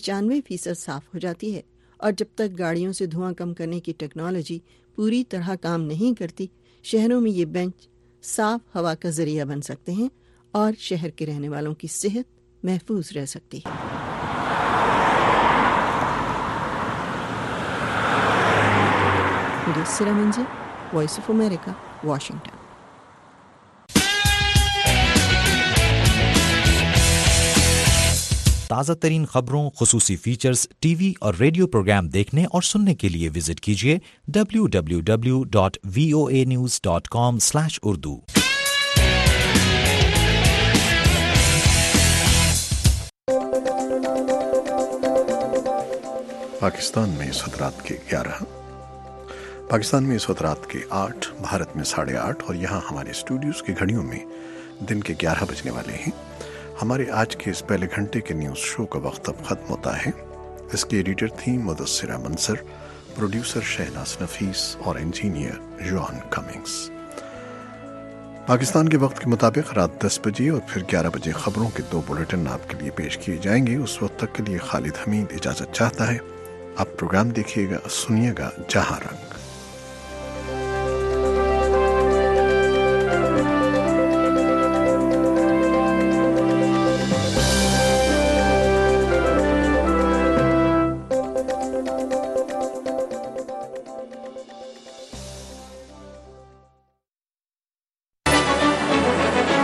95% साफ हो जाती है और जब तक गाड़ियों से धुआं कम करने की टेक्नोलॉजी पूरी तरह काम नहीं करती, शहरों में ये बेंच साफ हवा का जरिया बन सकते हैं और शहर के रहने वालों की सेहत महफूज रह सकती है। मुदस्सिरा मंजर, वॉइस ऑफ अमेरिका, वाशिंगटन। ताज़ा तरीन खबरों, खुसूसी फीचर्स, टीवी और रेडियो प्रोग्राम देखने और सुनने के लिए विजिट कीजिए www.voanews.com/urdu। पाकिस्तान में इस वक्त रात के 11, पाकिस्तान में इस वक्त रात के 8, भारत में 8:30 और यहाँ हमारे स्टूडियोज़ की घड़ियों में दिन के 11 बजने वाले हैं। हमारे आज के इस पहले घंटे के न्यूज़ शो का वक्त अब ख़त्म होता है। इसके एडिटर थी मुदस्सिरा मंसर, प्रोड्यूसर शहनाज नफीस और इंजीनियर जॉन कमिंग्स। पाकिस्तान के वक्त के मुताबिक रात 10 बजे और फिर 11 बजे खबरों के 2 बुलेटिन आपके लिए पेश किए जाएंगे। उस वक्त तक के लिए खालिद हमीद इजाज़त चाहता है। आप प्रोग्राम देखिएगा, सुनिएगा जहां रंग।